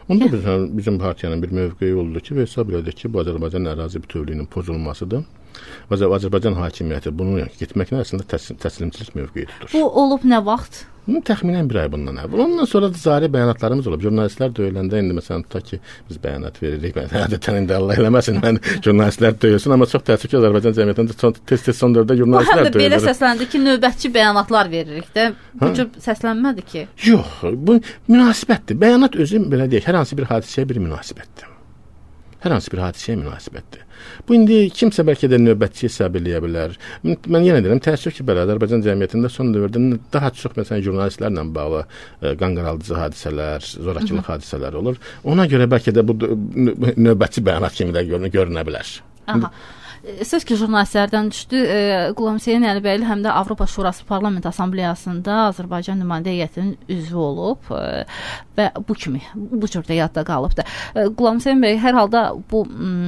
Onda bizim partiyanın bir mövqeyi oldu ki, və hesab elədik ki, bu Azərbaycan ərazi bütövlüyünün pozulmasıdır. Azərbaycan hakimiyyəti bunu getməklə əslində təslimçilik mövqeyi tutur. Bu olub nə vaxt? Təxminən bir ay bundan əvvəl. Ondan sonra da cari bəyanatlarımız olub. Jurnalistlər döyüləndə indi məsələn tutaq ki, biz bəyanat veririk. Adətən indi Allah eləməsin, mən jurnalistlər döyülsün, amma çox təəssüf ki, Azərbaycan cəmiyyətində tez-tez son dövrdə jurnalistlər döyülür. Bu həm də belə səsləndi ki, növbətçi bəyanatlar veririk də. Bu cür səslənmədi ki. Yox, bu münasibətdir. Bəyanat özü belə deyək, hər hansı bir hadisəyə bir münasibətdir. Hər hansı bir hadisəyə münasibətdir. Bu indi kimsə bəlkə də növbətçi hesab eləyə bilər. Mən yenə deyirəm, təəssüf ki, belə Azərbaycan cəmiyyətində son dövrdə daha çox məsələn jurnalistlərlə bağlı qanqaraldıcı hadisələr, zorakılıq hadisələri olur. Ona görə bəlkə də bu növbətçi bəyanat kimi də görünə bilər. Aha. Söz ki, jurnalistlərdən düşdü. Qulam Hüseyn Əlibəyli həm də Avropa Şurası Parlament Assambleyasında Azərbaycan nümayəndə heyətinin üzvü olub və bu kimi, bu cür də yadda qalıbdır. Qulam Hüseyn bəy, hər halda bu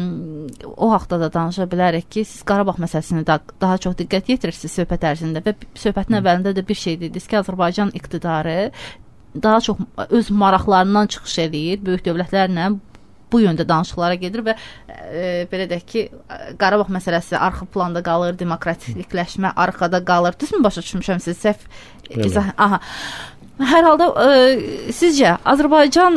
o haqda da danışa bilərik ki, siz Qarabağ məsələsinə daha çox diqqət yetirirsiniz söhbət ərzində və söhbətin əvvəlində də bir şey dediniz ki, Azərbaycan iqtidarı daha çox öz maraqlarından çıxış edir, böyük dövlətlərlə bu yöndə danışıqlara gedir və belə deyək ki, Qarabağ məsələsi arxa planda qalır, demokratikləşmə arxada qalır. Düzmü başa düşmüşəm siz? Səhv izah. Aha. Hər halda sizcə Azərbaycan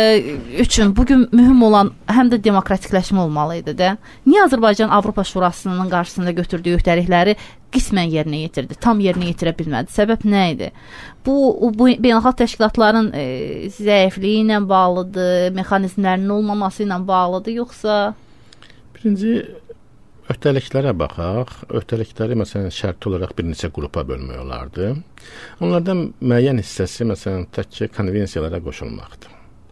üçün bugün mühüm olan həm də demokratikləşmə olmalı idi də. Niyə Azərbaycan Avropa Şurasının qarşısında götürdüyü öhdəlikləri qismən yerinə yetirdi, tam yerinə yetirə bilmədi? Səbəb nə idi? Bu beynəlxalq təşkilatların zəifliyi ilə bağlıdır, mexanizmlərinin olmaması ilə bağlıdır, yoxsa? Birinci, öhdəliklərə baxaq. Öhdəlikləri məsələn şərti olaraq bir neçə qrupa bölmək olardı. Onlardan müəyyən hissəsi məsələn tək konvensiyalara qoşulmaqdır.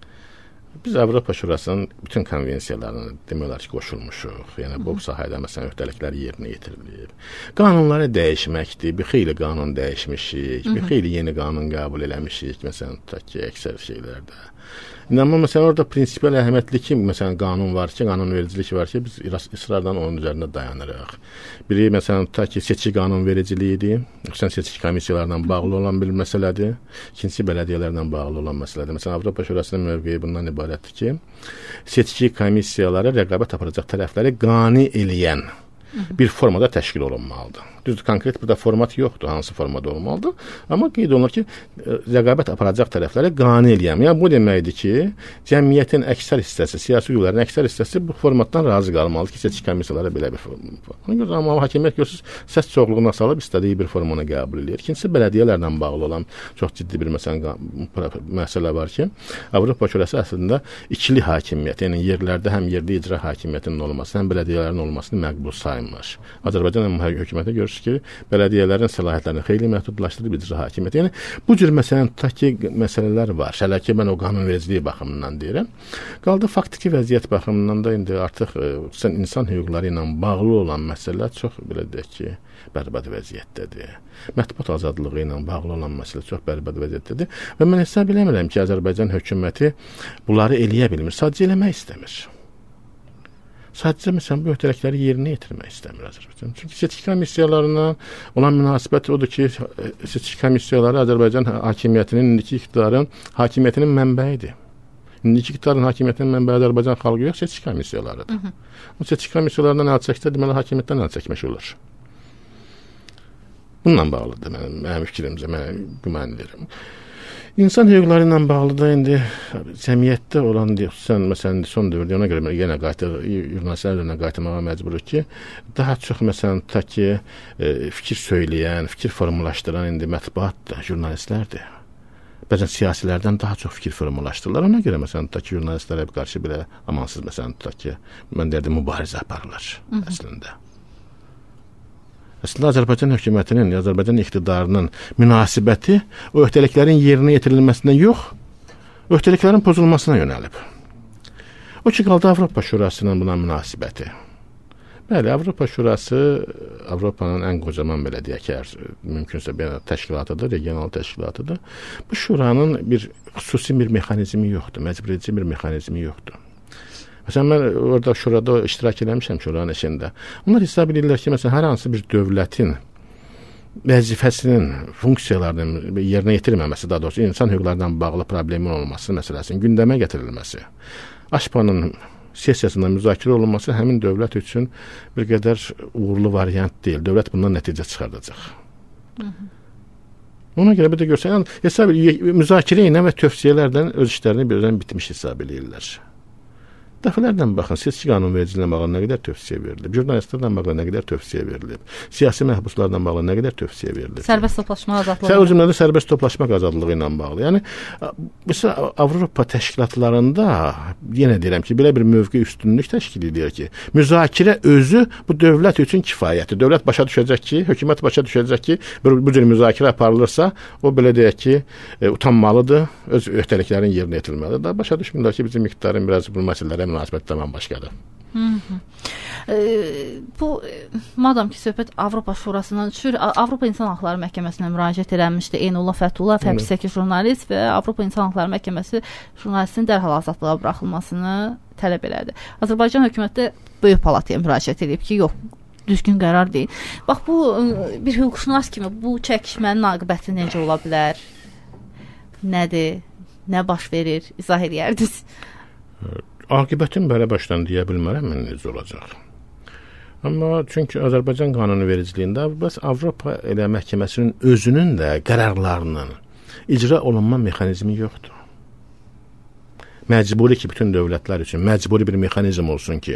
Biz Avropa Şurasının bütün konvensiyalarına demək olar ki, qoşulmuşuq. Yəni bu sahədə məsələn öhdəliklər yerinə yetirilib. Qanunları dəyişməkdir. Bir xeyli qanun dəyişmişik, bir xeyli yeni qanun qəbul eləmişik. Məsələn tutaq ki, əksər şeylərdə. Amma məsələn orada prinsipial əhəmiyyətli ki, məsələn qanun var ki, qanunvericilik var ki, biz israrla onun üzərində dayanırıq. Biri məsələn tutaq ki, seçki qanunvericiliyidir. Xüsusən seçki komissiyalarla bağlı olan bir məsələdir. İkincisi bələdiyyələrlə bağlı olan məsələdir. Məsələn Avropa Şurasının mövqeyi bundan ibarətdir ki, seçki komissiyaları rəqabət aparacaq tərəfləri qane eləyən bir formada təşkil olunmalıdır. Düzdür, konkret burada format yoxdur, hansı formada olmalıdır. Amma qeyd olunur ki, rəqabət aparacaq tərəfləri qane eləyəm. Yəni bu deməkdir ki, cəmiyyətin əksər hissəsi, siyasi qüvvələrin əksər hissəsi bu formatdan razı qalmalıdır ki, seçki komissiyaları belə bir format. Ona görə amma hakimiyyət görürsüz, səs çoxluğuna salıb istədiyi bir formunu qəbul edir. İkincisi bələdiyyələrlə bağlı olan çox ciddi bir məsələ var ki, Avropa Şurası əslində ikili hakimiyyət, yəni yerlərdə həm yerli icra hakimiyyətinin olması, həm bələdiyyələrin olmasını məqbul sayılmır. Azərbaycan hökuməti görür ki, bələdiyyələrin səlahiyyətlərini xeyli məhdudlaşdırıb icra hakimiyyəti. Yəni bu cür məsələn tutaq ki, məsələlər var. Hələ ki mən o qanunvericiliyi baxımından deyirəm. Qaldı faktiki vəziyyət baxımından da indi artıq insan hüquqları ilə bağlı olan məsələlər çox belə deyək ki, bərbad vəziyyətdədir. Mətbuat azadlığı ilə bağlı olan məsələ çox bərbad vəziyyətdədir və mən hesab eləmirəm ki, Azərbaycan hökuməti bunları eləyə bilmir, sadəcə eləmək istəmir. Sadəcə məsələn bu öhdəlikləri yerinə yetirmək istəmir Azərbaycan. Çünki seçki komissiyalarına olan münasibət odur ki, seçki komissiyaları Azərbaycan hakimiyyətinin, indiki iqtidarın hakimiyyətinin mənbəyidir. İndiki iqtidarın hakimiyyətinin mənbəyi Azərbaycan xalqı yox, seçki komissiyalarıdır. O seçki komissiyalarından əl çəksə, deməli hakimiyyətdən əl çəkmək olur. Bununla bağlıdır mənim fikrimcə, mən güman edirəm. İnsan hüquqları ilə bağlı da indi cəmiyyətdə olan xüsusən məsələn son dövrdə ona görə yenə jurnalistlərlə qayıtmağa məcburuq ki, daha çox məsələn tutaq ki, fikir söyləyən, fikir formalaşdıran indi mətbuat jurnalistlərdir. Bəzən siyasilərdən daha çox fikir formalaşdırırlar. Ona görə məsələn tutaq ki, jurnalistlərə qarşı belə amansız məsələn tutaq ki, mən deyirəm mübarizə aparırlar əslində. Əslində Azərbaycan hökumətinin, Azərbaycan iqtidarının münasibəti o öhdəliklərin yerinə yetirilməsinə yox, öhdəliklərin pozulmasına yönəlib. O ki, qaldı Avropa Şurasının buna münasibəti. Bəli, Avropa Şurası Avropanın ən qocaman belə deyək ki, mümkünsə bir təşkilatıdır, regional təşkilatıdır. Bu şuranın bir xüsusi bir mexanizmi yoxdur, məcburici bir mexanizmi yoxdur. Məsələn, mən orada şurada iştirak eləmişəm şuranın içində. Onlar hesab edirlər ki, məsələn, hər hansı bir dövlətin vəzifəsinin, funksiyalarının yerinə yetirməməsi, daha doğrusu insan hüquqlarından bağlı problemin olması məsələsinin gündəmə gətirilməsi, AŞPA-nın sessiyasında müzakirə olunması həmin dövlət üçün bir qədər uğurlu variant deyil. Dövlət bundan nəticə çıxardacaq. Ona görə bir də görsən, müzakirə ilə və tövsiyələrdən öz işlərini birdən bitmiş hesab edirlər. Dəfələrdən baxın, seçki qanunvericiliyinə bağlı nə qədər tövsiyə verilib, jurnalistlərlə bağlı nə qədər tövsiyə verilib, siyasi məhbuslarla bağlı nə qədər tövsiyə verilib. Sərbəst toplaşmaq azadlığı. O cümlədə sərbəst toplaşmaq azadlığı ilə bağlı. Yəni mesela Avropa təşkilatlarında yenə deyirəm ki, belə bir mövqe üstünlük təşkil edir ki, müzakirə özü bu dövlət üçün kifayətdir. Dövlət başa düşəcək ki, hökumət başa düşəcək ki, bu cür müzakirə aparılırsa, o belə deyək ki, utanmalıdır, öz öhdəliklərin yerinə yetirməlidir. Da başa düşmürlər ki, bizim iqtidarın biraz bu məsələlərə münasibət tamam başqadır. Bu madam ki söhbət Avropa Şurasından düşür, Avropa İnsan Hüquqları Məhkəməsinə müraciət eləmişdi Eynullah Fəthullah, həbsdəki jurnalist və Avropa İnsan Hüquqları Məhkəməsi jurnalistin dərhal azadlığa buraxılmasını tələb elədi. Azərbaycan hökuməti Böyük Palataya müraciət edib ki, yox, düzgün qərar deyil. Bax, bu bir hüquqşünas kimi bu çəkişmənin aqibəti necə ola bilər? Nədir? Nə baş verir? İzah edərdiniz. Aqibətin belə başdan deyə bilmərəm mən necə olacaq. Amma çünki Azərbaycan qanunvericiliyində bəs Avropa elə məhkəməsinin özünün də qərarlarının icra olunma mexanizmi yoxdur. Məcburi ki, bütün dövlətlər üçün məcburi bir mexanizm olsun ki,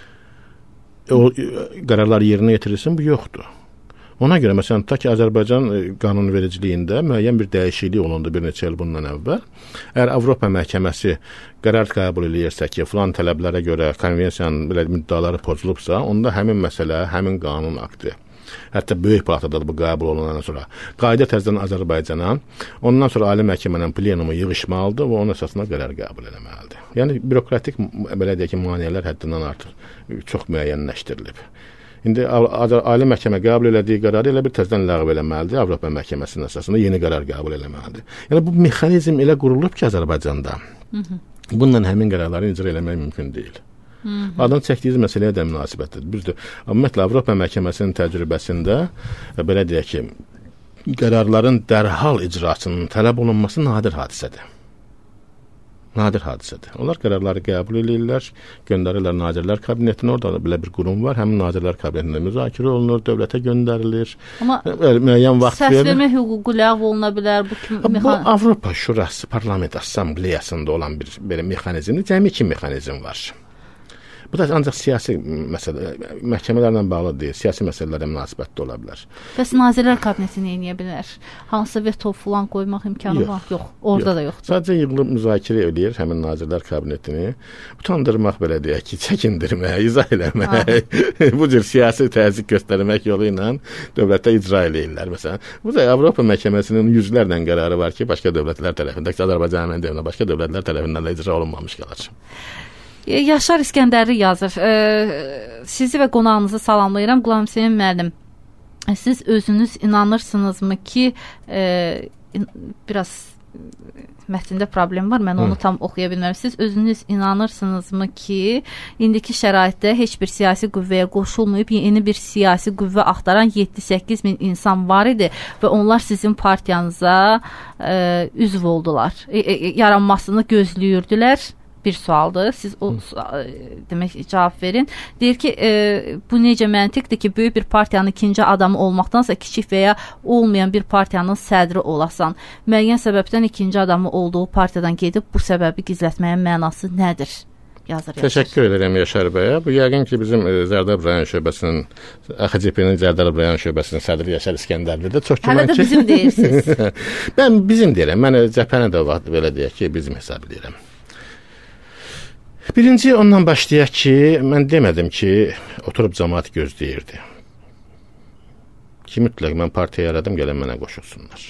o qərarlar yerinə yetirilsin, bu yoxdur. Ona görə məsələn ta ki Azərbaycan qanunvericiliyində müəyyən bir dəyişiklik olundu bir neçə il bundan əvvəl. Əgər Avropa məhkəməsi qərar qəbul edirsə ki, filan tələblərə görə konvensiyanın belə müddəaları pozulubsa, onda həmin məsələ, həmin qanun aktı, hətta Böyük Palatada bu qəbul olunandan sonra qayda təzədən Azərbaycana, ondan sonra Ali Məhkəmənin plenumu yığışmalıdır və onun əsasında qərar qəbul etməlidir. Yəni bürokratik belə deyək ki, maneələr həddindən artıq çox müəyyənləşdirilib. İndi Ali Məhkəmə qəbul elədiyi qərarı elə bir təzədən ləğv eləməlidir, Avropa Məhkəməsinin əsasında yeni qərar qəbul eləməlidir. Yəni bu mexanizm elə qurulub ki Azərbaycanda, bununla həmin qərarları icra eləmək mümkün deyil. Adın çəkdiyi məsələyə də münasibətdir. Düzdür. Ümumiyyətlə Avropa Məhkəməsinin təcrübəsində belə deyək ki, qərarların dərhal icrasının tələb olunması nadir hadisədir. Nadir hadisədir. Onlar qərarları qəbul edirlər, göndərirlər Nazirlər Kabinetinə, orada belə bir qurum var, həmin Nazirlər Kabinetində müzakirə olunur, dövlətə göndərilir. Amma müəyyən vaxt verilir. Səsvermə hüququ ləğv oluna bilər bu Avropa Şurası Parlament Assambleyasında olan bir belə mexanizmdir. Cəmi 2 mexanizm var. Bu da ancaq siyasi məsələ, məhkəmələrlə bağlı deyil, siyasi məsələlərə münasibətdə ola bilər. Bəs Nazirlər Kabineti nə edə bilər? Hansı veto falan qoymaq imkanı var? Yox, orada da yoxdur. Sadəcə yığılıb müzakirə edir həmin Nazirlər Kabinetini, utandırmaq belə deyək ki, çəkindirmək, izah eləmək, bu cür siyasi təzyiq göstərmək yolu ilə dövlətdə icra eləyirlər. Məsələn, bu da Avropa Məhkəməsinin yüzlərlə qərarı var ki, başqa dövlətlər tərəfindən, Azərbaycan əməlində başqa dövlətlər tərəfindən də icra olunmamış qalır. Yaşar İskəndərli yazır. Sizi və qonağınızı salamlayıram. Qulam Hüseyn müəllim. Siz özünüz inanırsınızmı ki, biraz mətndə problem var, mən onu tam oxuya bilmərəm. Siz özünüz inanırsınızmı ki, indiki şəraitdə heç bir siyasi qüvvəyə qoşulmayıb, yeni bir siyasi qüvvə axtaran 7-8 min insan var idi və onlar sizin partiyanıza üzv oldular. Yaranmasını gözləyirdilər. Bir sualdır. Siz o demək cavab verin. Deyir ki, bu necə məntiqdir ki, böyük bir partiyanın ikinci adamı olmaqdansa kiçik və ya olmayan bir partiyanın sədri olasan. Müəyyən səbəbdən ikinci adamı olduğu partiyadan gedib bu səbəbi gizlətməyin mənası nədir? Yazır. Təşəkkür edirəm Yaşar bəyə. Bu yəqin ki, bizim Zərdab rayon şöbəsinin, AXCP-nin Zərdab rayon şöbəsinin sədri Yaşar İskəndərlidir. Çox güman ki, hələ də bizim deyirsiniz. Mən bizim deyirəm. Mən cəbhəni də vaxt belə deyək ki, bizim hesab edirəm. Birinci ondan başlayaq ki, mən demədim ki, oturub cəmaət gözləyirdi. Ki, mütləq mən partiya yaradım, gələn mənə qoşulsunlar.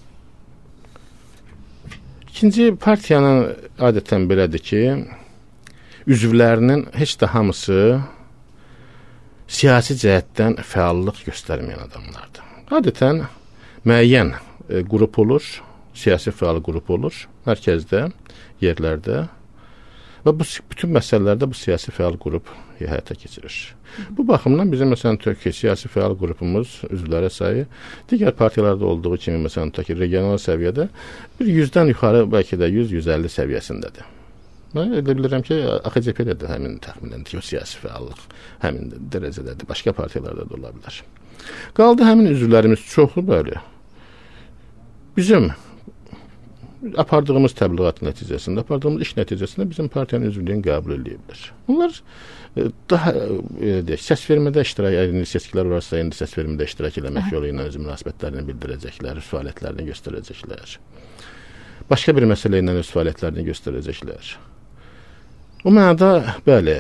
İkinci, partiyanın adətən belədir ki, üzvlərinin heç də hamısı siyasi cəhətdən fəallıq göstərməyən adamlardır. Adətən müəyyən qrup olur, siyasi fəal qrup olur, mərkəzdə, yerlərdə. və bu bütün məsələlərdə bu siyasi fəal qrup həyata keçirir. Bu baxımdan bizim məsələn Türkiyə siyasi fəal qrupumuz üzvləri sayı digər partiyalarda olduğu kimi məsələn regional səviyyədə bir 100-dən yuxarı bəlkə də 100-150 səviyyəsindədir. Mən elə bilirəm ki, AXCP-də də həmin təxminən siyasi fəallıq həmin dərəcədədir. Başqa partiyalarda da ola bilər. Qaldı həmin üzvlərimiz çoxu böyle. Bizim apardığımız təbliğat nəticəsində, apardığımız iş nəticəsində bizim partiyanın üzvlüyünü qəbul ediblər. Onlar daha səs vermədə iştirak edən seçkilər varsa, indi səs vermədə iştirak etmək yolu ilə öz münasibətlərini bildirəcəklər, öz fəaliyyətlərini göstərəcəklər. Başqa bir məsələ ilə öz fəaliyyətlərini göstərəcəklər. O mənada, bəli,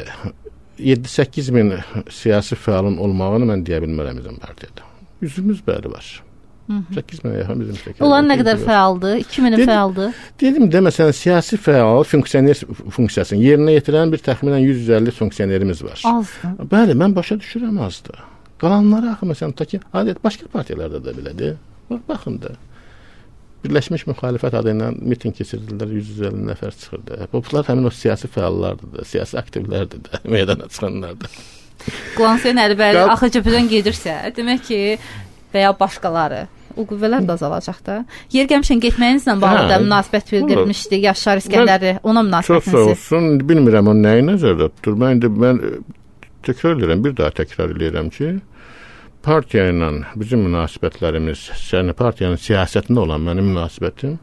7-8 min siyasi fəalın olmağını mən deyə bilmərəm bizim partiyada. Üzvümüz bəli var. 8 minə yaxın bizim şəkildə. Onlar nə qədər fəaldır? 2000 fəaldır? Dedim də, məsələn, siyasi fəal, funksioner funksiyasını yerinə yetirən bir təxminən 150 funksionerimiz var. Azdır. Bəli, mən başa düşürəm azdır. Qalanları axı, məsələn, başqa partiyalarda da belədir. Baxın da. Birləşmiş müxalifət adı ilə miting keçirdilər, 150 nəfər çıxırdı. Bunlar həmin o siyasi fəallardır da, siyasi aktivlərdir də, meydana çıxanlardır. Qulansiyyə Nəribəli AXCP-dən gedirsə, demək ki, və ya başqaları, o qüvvələr də azalacaq da. Yer gəlmişən getməyinizlə bağlı da münasibət bildirmişdi Yaşar İskəndəri, ona münasibətinizi. Çox sağ olsun, bilmirəm o nəyi nəzərdə tutur. Mən təkrar edirəm, bir daha təkrar edirəm ki, partiya ilə bizim münasibətlərimiz, yəni partiyanın siyasətində olan mənim münasibətim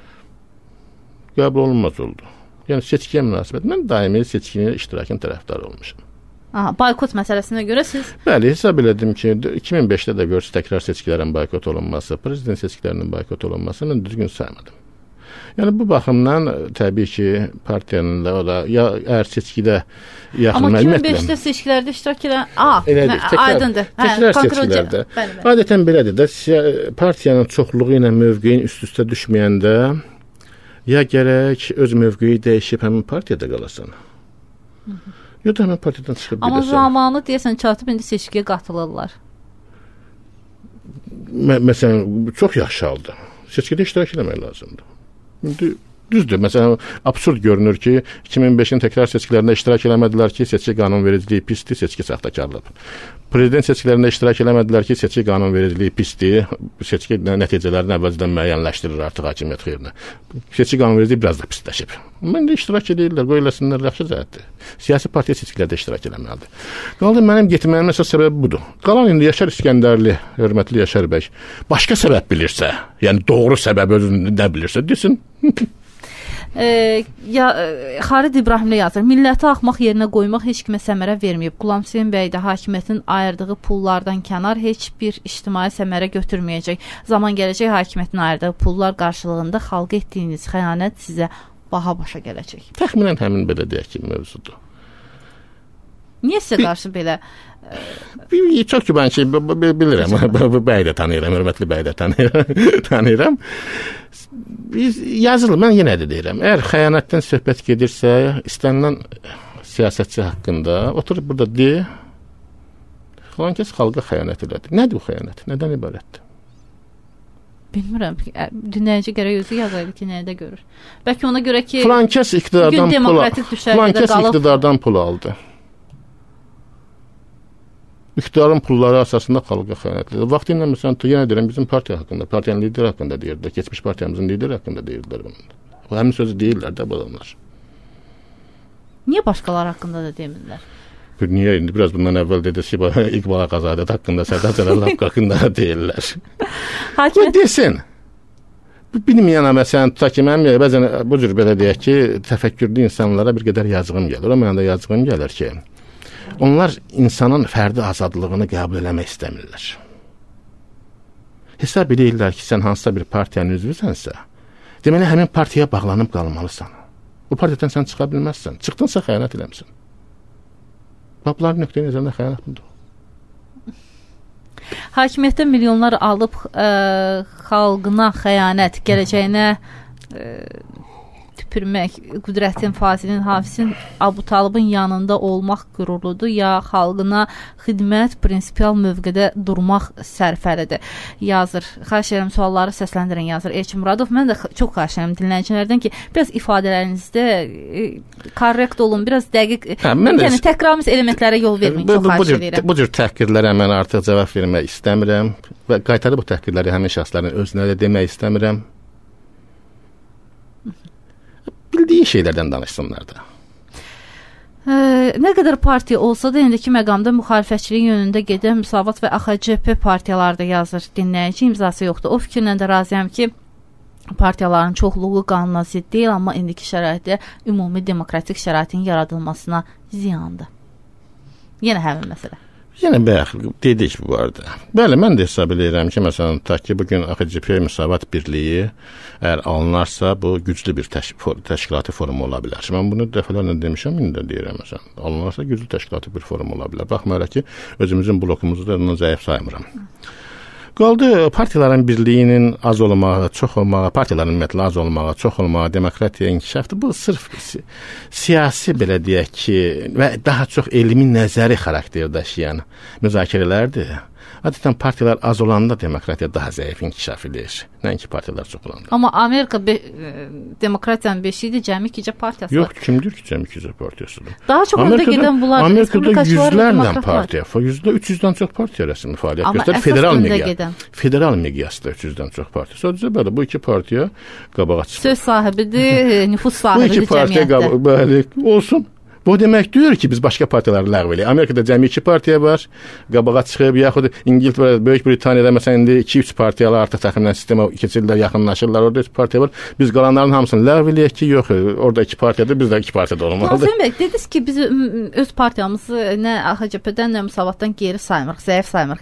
qəbul olunmaz oldu. Yəni seçkiyə münasibət. Mən daimi seçkinin iştirakın tərəfdarı olmuşam. Boykot məsələsinə görə siz? Bəli, hesab elədim ki, 2005-də də görsə təkrar seçkilərin boykot olunması, prezident seçkilərinin boykot olunmasını mən düzgün saymadım. Yəni bu baxımdan təbii ki, partiyanın da o da ya əgər seçkidə yaxın məlumatla. Amma 2005-də seçkilərdə iştirak edən aydındır. Təkrar seçkilərdə. Adətən belədir də, partiyanın çoxluğu ilə mövqeyin üst-üstə düşməyəndə ya gərək öz mövqeyi dəyişib həmin partiyada qalasan. Ya da həmin partiyadan çıxıb gedəsən. Amma zamanı deyəsən çatıb indi seçkiyə qatılırlar. Məsələn, çox yaxşı halda. Seçkidə iştirak etmək lazımdır. İndi düzdür. Məsələn, absurd görünür ki, 2005-in təkrar seçkilərində iştirak eləmədilər ki, seçki qanunvericiliyi pisdir, seçki saxtakarlıdır. Prezident seçkilərində iştirak eləmədilər ki, seçki qanunvericiliyi pisdir, seçki nəticələrini əvvəlcədən müəyyənləşdirir artıq hakimiyyət xeyrinə. Seçki qanunvericiliyi biraz da pisləşib. Mən də iştirak edirlər, qoy eləsinlər, yaxşı zəhətdir. Siyasi partiya seçkilərdə iştirak eləməlidir. Qaldı mənim getməyimin əsas səbəbi budur. Qalan indi Yaşar İskəndərli, hörmətli Yaşar bəy, başqa səbəb bilirsə, yəni doğru səbəb özünü nə bilirsə, desin. Xarid İbrahimli yazır. Milləti axmaq yerinə qoymaq heç kimə səmərə verməyib. Qulam Hüseyn bəy də hakimiyyətin ayırdığı pullardan kənar heç bir ictimai səmərə götürməyəcək. Zaman gələcək hakimiyyətin ayırdığı pullar qarşılığında xalqa etdiyiniz xəyanət sizə baha başa gələcək. Təxminən həmin belə deyək ki, mövzudur. Niyə sizə qarşı belə? Çox ki, mən bilirəm. Bəy də tanıyıram, hörmətli bəy də tanıyıram. Yazılı, mən yenə də deyirəm. Əgər xəyanətdən söhbət gedirsə, istənilən siyasətçi haqqında oturub burada deyə, filan kəs xalqa xəyanət elədi. Nədir bu xəyanət? Nədən ibarətdir? Bilmirəm. Dinləyici gərək özü yazaydı ki, nədə görür. Bəlkə ona görə ki, filan kəs iqtidardan pul aldı. İqtidarın pulları əsasında xalqa xəyanət edir. Vaxtıyla məsələn, yenə deyirəm, bizim partiya haqqında, partiyanın lideri haqqında deyirdilər, keçmiş partiyamızın lideri haqqında deyirdilər bunu. Həmin sözü deyirlər də bu adamlar. Niyə başqaları haqqında da demirlər? Niyə? İndi biraz bundan əvvəl dediniz ki, İqbal Ağazadət haqqında, Sərdar Cəlal haqqında deyirlər. Bu desin. Bilməyənə məsələn, tutaq ki, mənim bəzən bu cür belə deyək ki, təfəkkürlü insanlara bir qədər yazığım gəlir. O mənə də yazığım gəlir ki, onlar insanın fərdi azadlığını qəbul eləmək istəmirlər. Hesab edirlər ki, sən hansısa bir partiyanın üzvüsənsə, deməli həmin partiyaya bağlanıb qalmalısan. Bu partiyadan sən çıxa bilməzsən. Çıxdınsa xəyanət eləmsən. Bunların nöqteyi nəzərində xəyanət budur. Hakimiyyətdən milyonlar alıb xalqına xəyanət, gələcəyinə tüpürmək, Qüdrətin Fazilin, Hafizin Abu Talibin yanında olmaq qürurludur, ya xalqına xidmət, prinsipial mövqedə durmaq sərfəlidir, yazır. Xahiş edirəm, sualları səsləndirin, yazır Elçin Muradov. Mən də çox xahiş edirəm dinləyicilərdən ki, biraz ifadələrinizdə korrekt olun, biraz dəqiq, yəni təkrarımız elementlərə yol verməyin, çox xahiş edirəm. Bu cür təhqirlərə mən artıq cavab vermək istəmirəm və qaytarıb bu təhqirləri həmin şəxslərin özünə də demək istəmirəm. Bildiyi şeylərdən danışsınlar da. Nə qədər partiya olsa da indiki məqamda müxalifətçiliyin yönündə gedən Müsavat və AXCP partiyalarda yazır dinləyici, imzası yoxdur. O fikirlə də razıyam ki, partiyaların çoxluğu qanuna zidd deyil, amma indiki şəraitdə ümumi demokratik şəraitin yaradılmasına ziyandır. Yenə həmin məsələ. Yəni bəli, dedik bu arada. Bəli, mən də hesab edirəm ki, məsələn, ta ki bugün AXCP Müsavat birliyi əgər alınarsa, bu güclü bir təşkilati forum ola bilər. Mən bunu dəfələrlə demişəm, indi də deyirəm məsələn. Alınarsa güclü təşkilati bir forum ola bilər. Baxmayaraq ki, özümüzün blokumuzu da ondan zəif saymıram. Qaldı partiyaların birliyinin az olmağı, çox olmağı, partiyaların ümumiyyətlə az olmağı, çox olmağı, demokratiya inkişafdır. Bu sırf siyasi belə deyək ki, və daha çox elmi nəzəri xarakter daşıyan müzakirələrdir. Adətən partiyalar az olanda demokratiya daha zəif inkişaf edir. Nəinki partiyalar çox olanda. Amma Amerika demokratiyanın beşiyidir, cəmi ikicə partiyası var. Yox, kimdir ki, cəmi ikicə partiyasıdır? Daha çox öndə gedən bunlar. Amerikada yüzlərlə partiya, 300-dən çox partiya rəsmi fəaliyyət göstərir. Federal miqyasda 300-dən çox partiya. Sadəcə belə bu iki partiya qabağa çıxır. Söz sahibidir, nüfus sahibidir cəmiyyətdə. Bu iki partiya bəli, olsun. Bu demək deyir ki, biz başqa partiyaları ləğv eləyik. Amerikada cəmi 2 partiya var, qabağa çıxıb, yaxud İngiltərə, Böyük Britaniyada məsələn indi 2-3 partiyalı artıq təxminən sistemə keçirlər, yaxınlaşırlar, orada 3 partiya var. Biz qalanların hamısını ləğv eləyək ki, yox, orada 2 partiyadır, biz də 2 partiyada olmalıdır. Nazim bəy, dediniz ki, biz öz partiyamızı nə AXCP-dən, nə Müsavatdan geri saymırıq, zəif saymırıq.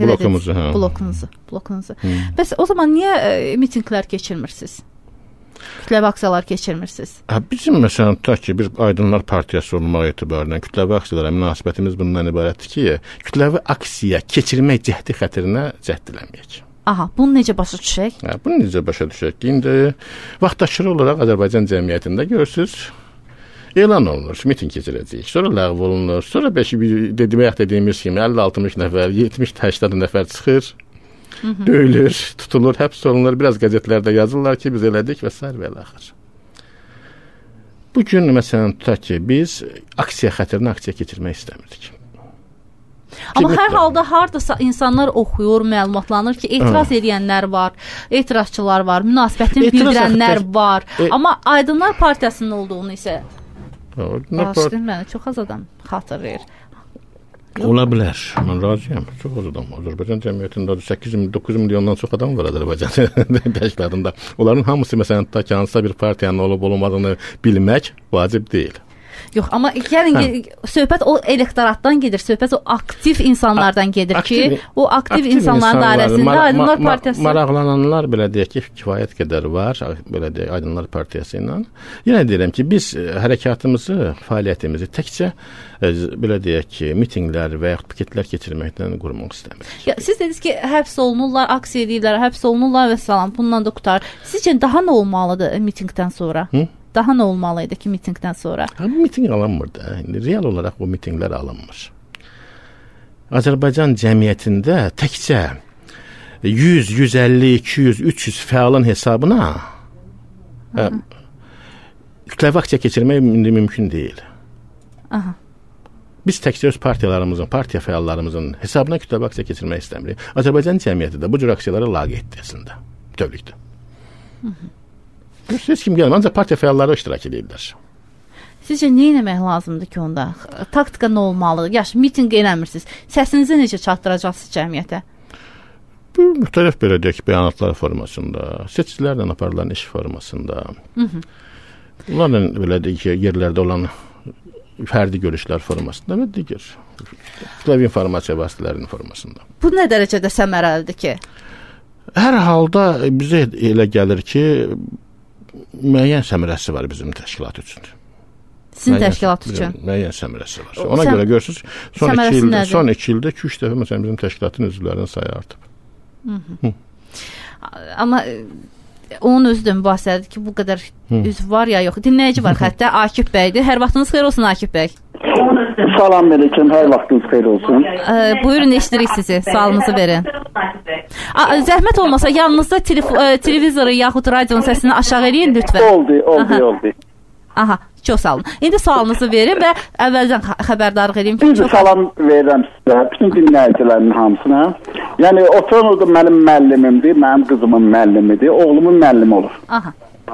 Blokunuzu. Bəs o zaman niyə mitinqlər keçirmirsiniz? Kütləvi aksiyalar keçirmirsiniz? Bizim məsələn, tutaq ki, bir Aydınlar Partiyası olmaq etibarından kütləvi aksiyalara münasibətimiz bundan ibarətdir ki, kütləvi aksiya keçirmək cəhdi xətirinə cəhdiləməyək. Aha, bunu necə başa düşək? Bunu necə başa düşək? İndi vaxtaşırı olaraq Azərbaycan cəmiyyətində görürsünüz, elan olunur, miting keçirəcəyik, sonra ləğv olunur, sonra dediyimiz kimi 50-60 nəfər, 70-80 nəfər çıxır, döyülür, tutulur, həbs olunur, biraz qəzetlərdə yazırlar ki, biz elədik və s. və axır. Bugün, məsələn, tutaq ki, biz aksiya xətirinə aksiya keçirmək istəmirdik. Amma hər halda hardasa insanlar oxuyur, məlumatlanır ki, etiraz edənlər var, etirazçılar var, münasibətini bildirənlər var. Amma Aydınlar Partiyasının olduğunu isə bağışlayın mənə, çox az adam xatırlayır. Ola bilər. Mən razıyam. Çox az adam. Azərbaycan cəmiyyətində 8-9 milyondan çox adam var Azərbaycan təşkilatında. Onların hamısı məsələn ta ki, hansısa bir partiyanın olub-olmadığını bilmək vacib deyil. Yox, amma yəni söhbət o elektoratdan gedir, söhbət o aktiv insanlardan gedir ki, o aktiv insanların dairəsində Aydınlar Partiyası... Maraqlananlar, belə deyək ki, kifayət qədər var, belə deyək, Aydınlar Partiyası ilə. Yenə deyirəm ki, biz hərəkatımızı, fəaliyyətimizi təkcə, belə deyək ki, mitinglər və yaxud piketlər keçirməkdən qurmaq istəmirik. Siz dediniz ki, həbs olunurlar, aksiya edirlər, həbs olunurlar və salam, bundan da qutar. Sizcə daha nə olmalıdır mitingdən sonra? Daha nə olmalıydı ki, mitingdən sonra? Miting alınmır da. Real olaraq bu mitinglər alınmır. Azərbaycan cəmiyyətində təkcə 100, 150, 200, 300 fəalın hesabına kütləvi aksiya keçirmək mümkün deyil. Biz təkcə öz partiyalarımızın, partiya fəallarımızın hesabına kütləvi aksiya keçirmək istəmirik. Azərbaycan cəmiyyəti də bu cür aksiyalara laqeyddir əslində. Bütövlükdə. Heç kim gəlmir, ancaq partiya fəalları iştirak edirlər. Sizcə nə etmək lazımdır ki onda? Taktika nə olmalıdır? Yaxşı, miting eləmirsiniz. Səsinizi necə çatdıracaqsınız cəmiyyətə? Bu müxtəlif belə deyək bəyanatlar formasında, seçicilərlə aparılan iş formasında. Bunlarla belə deyək yerlərdə olan fərdi görüşlər formasında və digər kütləvi informasiya vasitələrinin formasında. Bu nə dərəcədə səmərəlidir ki? Hər halda bizə elə gəlir ki, müəyyən səmərəsi var bizim təşkilat üçün. Sizin təşkilat üçün? Müəyyən səmərəsi var. Ona görə görürsünüz, son 2 ildə 2-3 dəfə məsələn bizim təşkilatın üzvlərinin sayı artıb. Amma onun özü də mübahisədir ki, bu qədər üzv var ya yox. Dinləyici var xəttə, Akif bəydir. Hər vaxtınız xeyir olsun Akif bəy. Salam aleyküm, hər vaxtınız xeyir olsun. Buyurun, eşidirik sizi. Sualınızı verin. Zəhmət olmasa yanınızda televizoru yaxud radionun səsini aşağı eləyin lütfən. Oldu. Aha, çox sağ olun. İndi sualınızı verin və əvvəldən xəbərdarlıq edeyim ki, çox salam verirəm sizə, bütün dinləyicilərin hamısına. Yəni oturan orada mənim müəllimimdir, mənim qızımın müəllimidir, oğlumun müəllimi olur. Aha.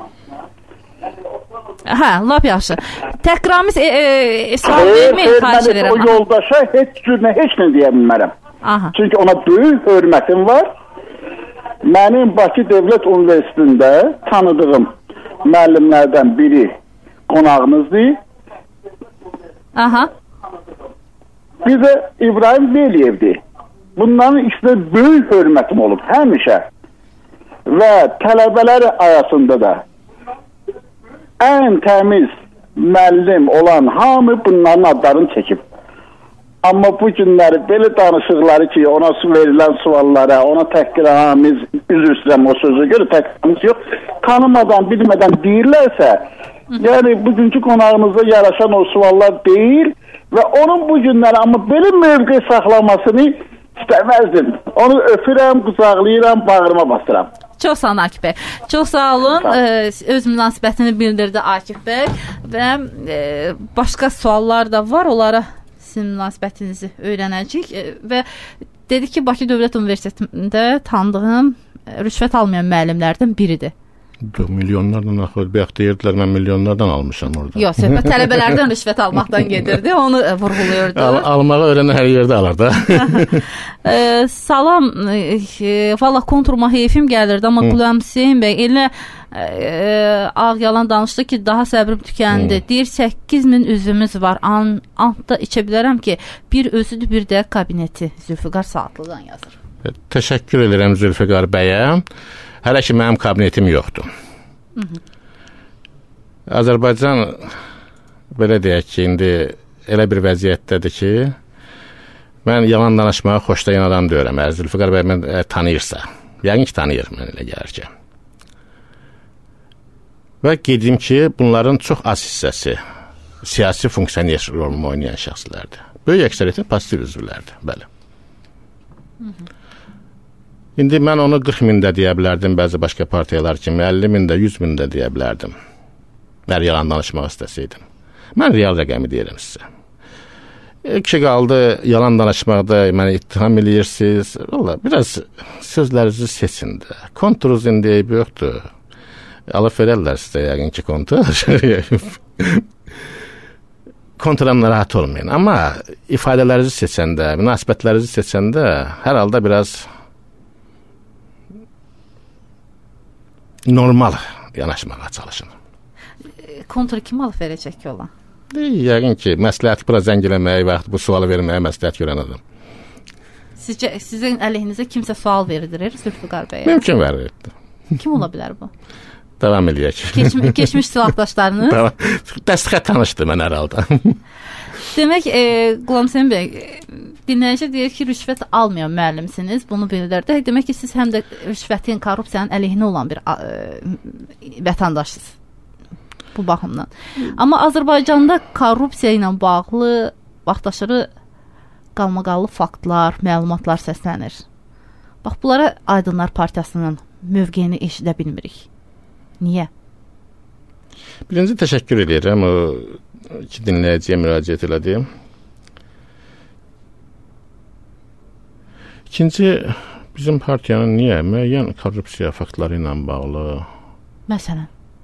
Hə, lap yaxşı. Təkrarımız sual verməyin, xahiş edirəm. O yoldaşa heç nə deyə bilmərəm. Aha. Çünki ona böyük hörmətim var. Mənim Bakı Dövlət Universitetində tanıdığım müəllimlərdən biri qonağınızdır. Aha. Bizə İbrahim Veliyevdir. Bunların ikisində böyük hörmətim olub həmişə. Və tələbələri arasında da ən təmiz müəllim olan hamı bunların adlarını çəkib. Amma bu günləri belə danışıqları ki, ona verilən suallara, ona təhqiramiz, üzr istəyirəm o sözü görə təhqiramiz yox, tanımadan, bilmədən deyirlərsə, yəni bugünkü qonağımızda yaraşan o suallar deyil və onun bu günləri amma belə mövqe saxlamasını istəməzdim. Onu öpürəm, qucaqlayıram, bağrıma basıram. Çox sağ olun Akif bəy. Çox sağ olun. Öz münasibətini bildirdi Akif bəy və başqa suallar da var. Onlara sizin münasibətinizi öyrənəcəyik və dedi ki, Bakı Dövlət Universitetində tanıdığım rüşvət almayan müəllimlərdən biridir. Milyonlardan axır, bayaq deyirdilər, mən milyonlardan almışam orada. Yox, söhbət tələbələrdən rüşvət almaqdan gedirdi, onu vurğuluyordu. Almağı öyrənən hər yerdə alar da. Salam, valla konturma heyfim gəlirdi, amma Qulam Hüseyin bəy elə ağ yalan danışdı ki, daha səbrim tükəndi. Deyir, 8000 üzvümüz var, antda içə bilərəm ki, bir özüdür, bir də kabineti Zülfüqar Saatlıdan yazır. Təşəkkür edirəm Zülfüqar bəyə. Hələ ki, mənim kabinetim yoxdur. Azərbaycan, belə deyək ki, indi elə bir vəziyyətdədir ki, mən yalan danışmağı xoşlayan adam deyirəm. Zülfüqar bəy mən tanıyırsa, yəqin ki, tanıyır mən elə gəlir ki. Və qedim ki, bunların çox az hissəsi siyasi funksioner rolunu oynayan şəxslərdir. Böyük əksəriyyəti pasiv üzvlərdir, bəli. İndi mən onu 40 min də deyə bilərdim, bəzi başqa partiyalar kimi, 50 min də, 100 min də deyə bilərdim. Mən yalan danışmaq istəsəydim. Mən real rəqəmi deyirəm sizə. İki qaldı, yalan danışmaqda məni ittiham eləyirsiniz. Valla, biraz sözlərinizi seçin də. Konturuz indi eybi yoxdur. Alıb verərlər sizə yəqin ki, kontur. Konturam narahat olmayın. Amma ifadələrinizi seçəndə, münasibətlərinizi seçəndə hər halda biraz normal yanaşmağa çalışın. Kontur kim alıb verəcək ki olan? Yəqin ki, məsləhət bura zəng eləməyə, vaxt bu sualı verməyə məsləhət görən adam. Sizcə, sizin əleyhinizə kimsə sual verdirir Zülfüqar bəyə? Mümkün verir. Kim ola bilər bu? Davam eləyək. Keçmiş silahdaşlarınız? Dəstxət tanışdı mən hər halda. Demək, Qulam Hüseyin bəy, dinləyici deyir ki, rüşvət almayan müəllimsiniz, bunu bildirdi. Demək ki, siz həm də rüşvətin, korrupsiyanın əleyhinə olan bir vətəndaşsınız bu baxımdan. Amma Azərbaycanda korrupsiya ilə bağlı vaxtaşırı qalmaqallı faktlar, məlumatlar səslənir. Bax, bunlara Aydınlar Partiyasının mövqeyini eşidə bilmirik. Niyə? Birinci təşəkkür edirəm o iki dinləyiciyə müraciət elədim. İkinci, bizim partiyanın niyə müəyyən korrupsiya faktları ilə bağlı? Məsələn?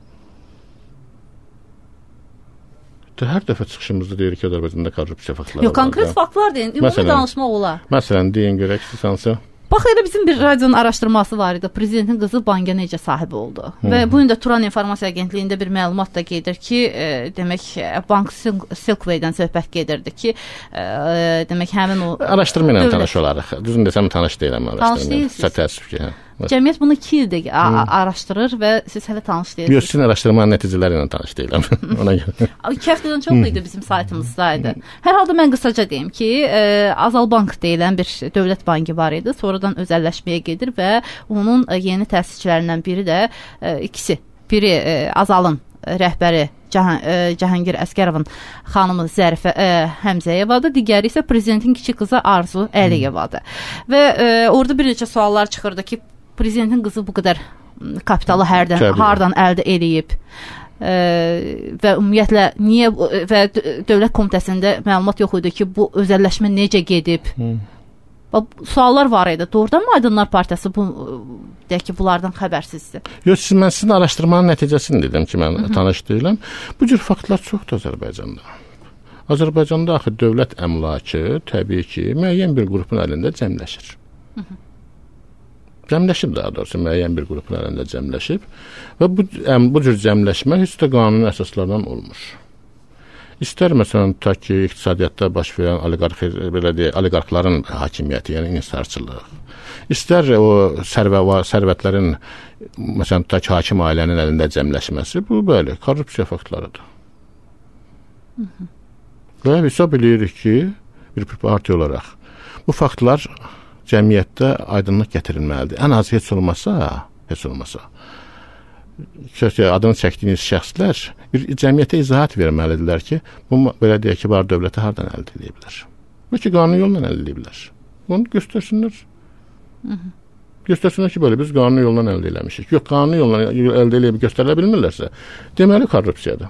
Hər dəfə çıxışımızda deyirik ki, Azərbaycanda korrupsiya faktları var. Yox, konkret faktlar deyin, ümumi danışmaq olar. Məsələn, deyin görək istəsənsə. Bax, elə bizim bir radionun araşdırması var idi. Prezidentin qızı banka necə sahibi oldu. Və bu gün də Turan İnformasiya Agentliyində bir məlumat da gedir ki, demək, Bank Silkway'dən söhbət gedirdi ki, demək, həmin o... Araşdırma ilə tanış olarıq. Düzün desəm, tanış deyiləm. Tanış deyilsiniz. Təəssüf ki, hə. Cəmiyyət bunu 2 ildir araşdırır və siz hələ tanış deyilsiniz. Yox, sizin araşdırmanın nəticələri ilə tanış deyiləm. Ona görə. 2 həftədən çox idi bizim saytımızdaydı. Hər halda mən qısaca deyim ki, Azalbank deyilən bir dövlət bankı var idi. Sonradan özəlləşməyə gedir və onun yeni təsisçilərindən biri də ikisi. Biri Azalın rəhbəri Cahangir Əskərovun xanımı Zərifə Həmzəyevadır, digəri isə prezidentin kiçik qızı Arzu Əliyevadır. Və orada bir neçə suallar çıxırdı ki, prezidentin qızı bu qədər kapitalı hardan əldə edib və ümumiyyətlə niyə və dövlət komitəsində məlumat yox idi ki, bu özəlləşmə necə gedib? Suallar var idi. Doğrudan mı Aydınlar Partiyası deyək ki, bunlardan xəbərsizdir? Yox, mən sizin araşdırmanın nəticəsini dedim ki, mən tanış deyiləm. Bu cür faktlar çoxdur Azərbaycanda. Azərbaycanda axı dövlət əmlakı təbii ki, müəyyən bir qrupun əlində cəmləşir. Cəmləşib daha doğrusu, müəyyən bir qrupun əlində cəmləşib və bu cür cəmləşmə heç də qanuni əsaslardan olmur. İstər məsələn, ta ki, iqtisadiyyatda baş verən oliqarxların hakimiyyəti, yəni inhisarçılıq. İstər o sərvətlərin, məsələn, ta ki, hakim ailənin əlində cəmləşməsi, bu belə, korrupsiya faktlarıdır. Və hesab edirik ki, bir partiya olaraq, bu faktlar cəmiyyətdə aydınlıq gətirilməlidir. Ən az heç olmasa, adını çəkdiyiniz şəxslər bir cəmiyyətə izahat verməlidirlər ki, bu belə deyək ki, var dövləti hardan əldə edə bilər? Bu ki, qanuni yolla əldə edə bilər. Onu göstərsinlər. Göstərsinlər ki, belə biz qanuni yolla əldə eləmişik. Yox, qanuni yolla əldə edib göstərə bilmirlərsə, deməli korrupsiyadır.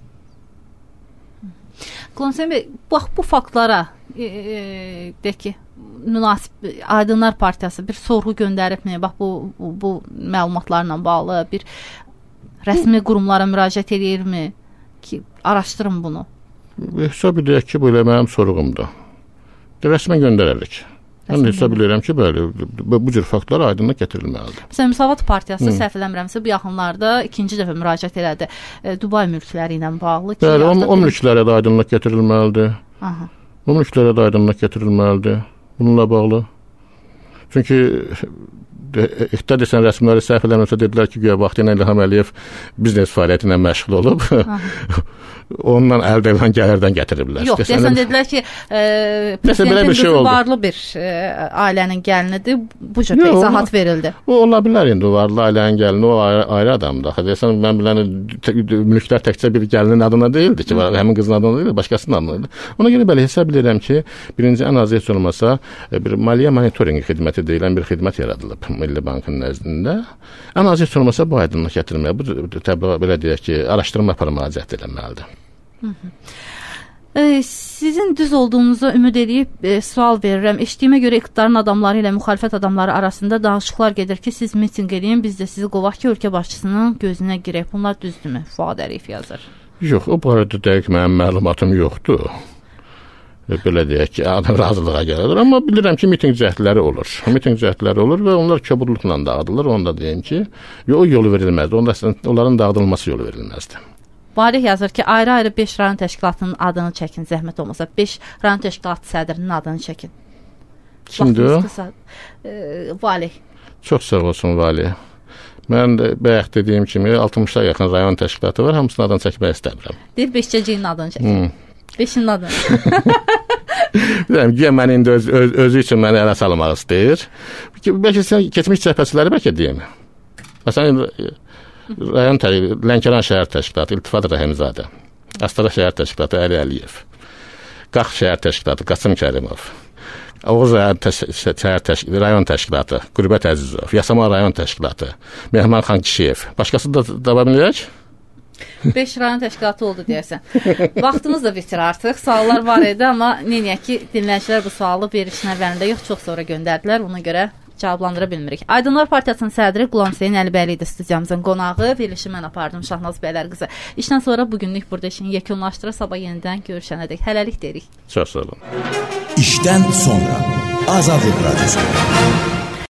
Qonsen bəy, bax bu faktlara deyək ki, münasib Aydınlar Partiyası bir sorğu göndəribmi? Bax bu məlumatlarla bağlı bir rəsmi qurumlara müraciət edirmi ki, araşdırın bunu? Hesab edək ki, bu elə mənim sorğumdur. Rəsmən göndərərik. Mən hesab edirəm ki, belə bu cür faktlar aydınlıq gətirilməlidir. Məsələn, Müsavat Partiyası səhv eləmirəmsə bu yaxınlarda ikinci dəfə müraciət elədi. Dubai mülkləri ilə bağlı. Bəli, o mülklərə də aydınlıq gətirilməlidir. O mülklərə də aydınlıq gətirilməlidir. Bununla bağlı. Çünki iqtidar desən rəsmiləri səhv eləmirəmsə dedilər ki, güya vaxtıyla İlham Əliyev biznes fəaliyyəti ilə məşğul olub. Ondan əldə edilən gəlirdən gətiriblər. Yox, desən dedilər ki, presidentin qızı varlı bir ailənin gəlinidir. Bu cür izahat verildi. O ola bilər indi, varlı ailənin gəlini, o ayrı adamdır. Desən, mən bilən mülklər təkcə bir gəlinin adına deyildi ki, həmin qızın adına deyildi, başqasının adına deyildi. Ona görə belə hesab edirəm ki, birinci ən az heç olmasa bir maliyyə monitorinq xidməti deyilən bir xidmət yaradılıb Milli Bankın nəzdində. Ən az heç olmasa bu aydınlıq gətirməyə, bu təbii belə deyək ki, araşdırma müraciət edilməlidir. Sizin düz olduğunuza ümid edib sual verirəm. Eşitdiyimə görə iqtidarın adamları ilə müxalifət adamları arasında danışıqlar gedir ki, siz mitinq edin, biz də sizi qovaq ki, ölkə başçısının gözünə girək. Bunlar düzdürmü? Fuad Əliyev yazır. Yox, o barədə dəqiq mənim məlumatım yoxdur. Belə deyək ki, adam razılığa gəlir. Amma bilirəm ki, mitinq cəhdləri olur. Mitinq cəhdləri olur və onlar kobudluqla dağıdılır. Onu da deyim ki, o yolu verilməzdi. Onların dağıdılması yolu verilməzdi. Valih yazır ki, ayrı-ayrı 5 rayon təşkilatının adını çəkin, zəhmət olmasa. 5 rayon təşkilatı sədrinin adını çəkin. Kimdir o? Valih. Çox sağ olsun Valih. Mən bayaq dediyim kimi 60-a yaxın rayon təşkilatı var, hamısının adını çəkmək istəmirəm. Deyir, 5-cəyin adını çəkin. 5-in adını. Bilirəm, güya məni indi özü üçün məni ələ salmaq istəyir. Bəlkə sən keçmiş cəhbəçiləri bəlkə deyim. Məsələn, Lənkəran şəhər təşkilatı İltifat Rəhimzadə, Astara şəhər təşkilatı Əli Əliyev, Qax şəhər təşkilatı Qasım Kərimov, Oğuz rayon təşkilatı Qürbət Əzizov, Yasamal rayon təşkilatı Mehman xan Kişiyev. Başqası da davam edək? 5 rayon təşkilatı oldu deyəsən. Vaxtımız da bitir artıq. Suallar var idi, amma neyək ki, dinləyicilər bu sualı verilişin əvvəlində yox, çox sonra göndərdilər. Ona görə cavablandıra bilmirik. Aydınlar Partiyasının sədri Qulam Hüseyn Əlibəyli idi studiyamızın qonağı. Verilişi mən apardım, Şahnaz Bəylərqızı. İşdən sonra bugünlük burada işini yekunlaşdırır. Sabah yenidən görüşənədək. Hələlik deyirik. Çox sağ olun. İşdən sonra Azadlıq Radyosu.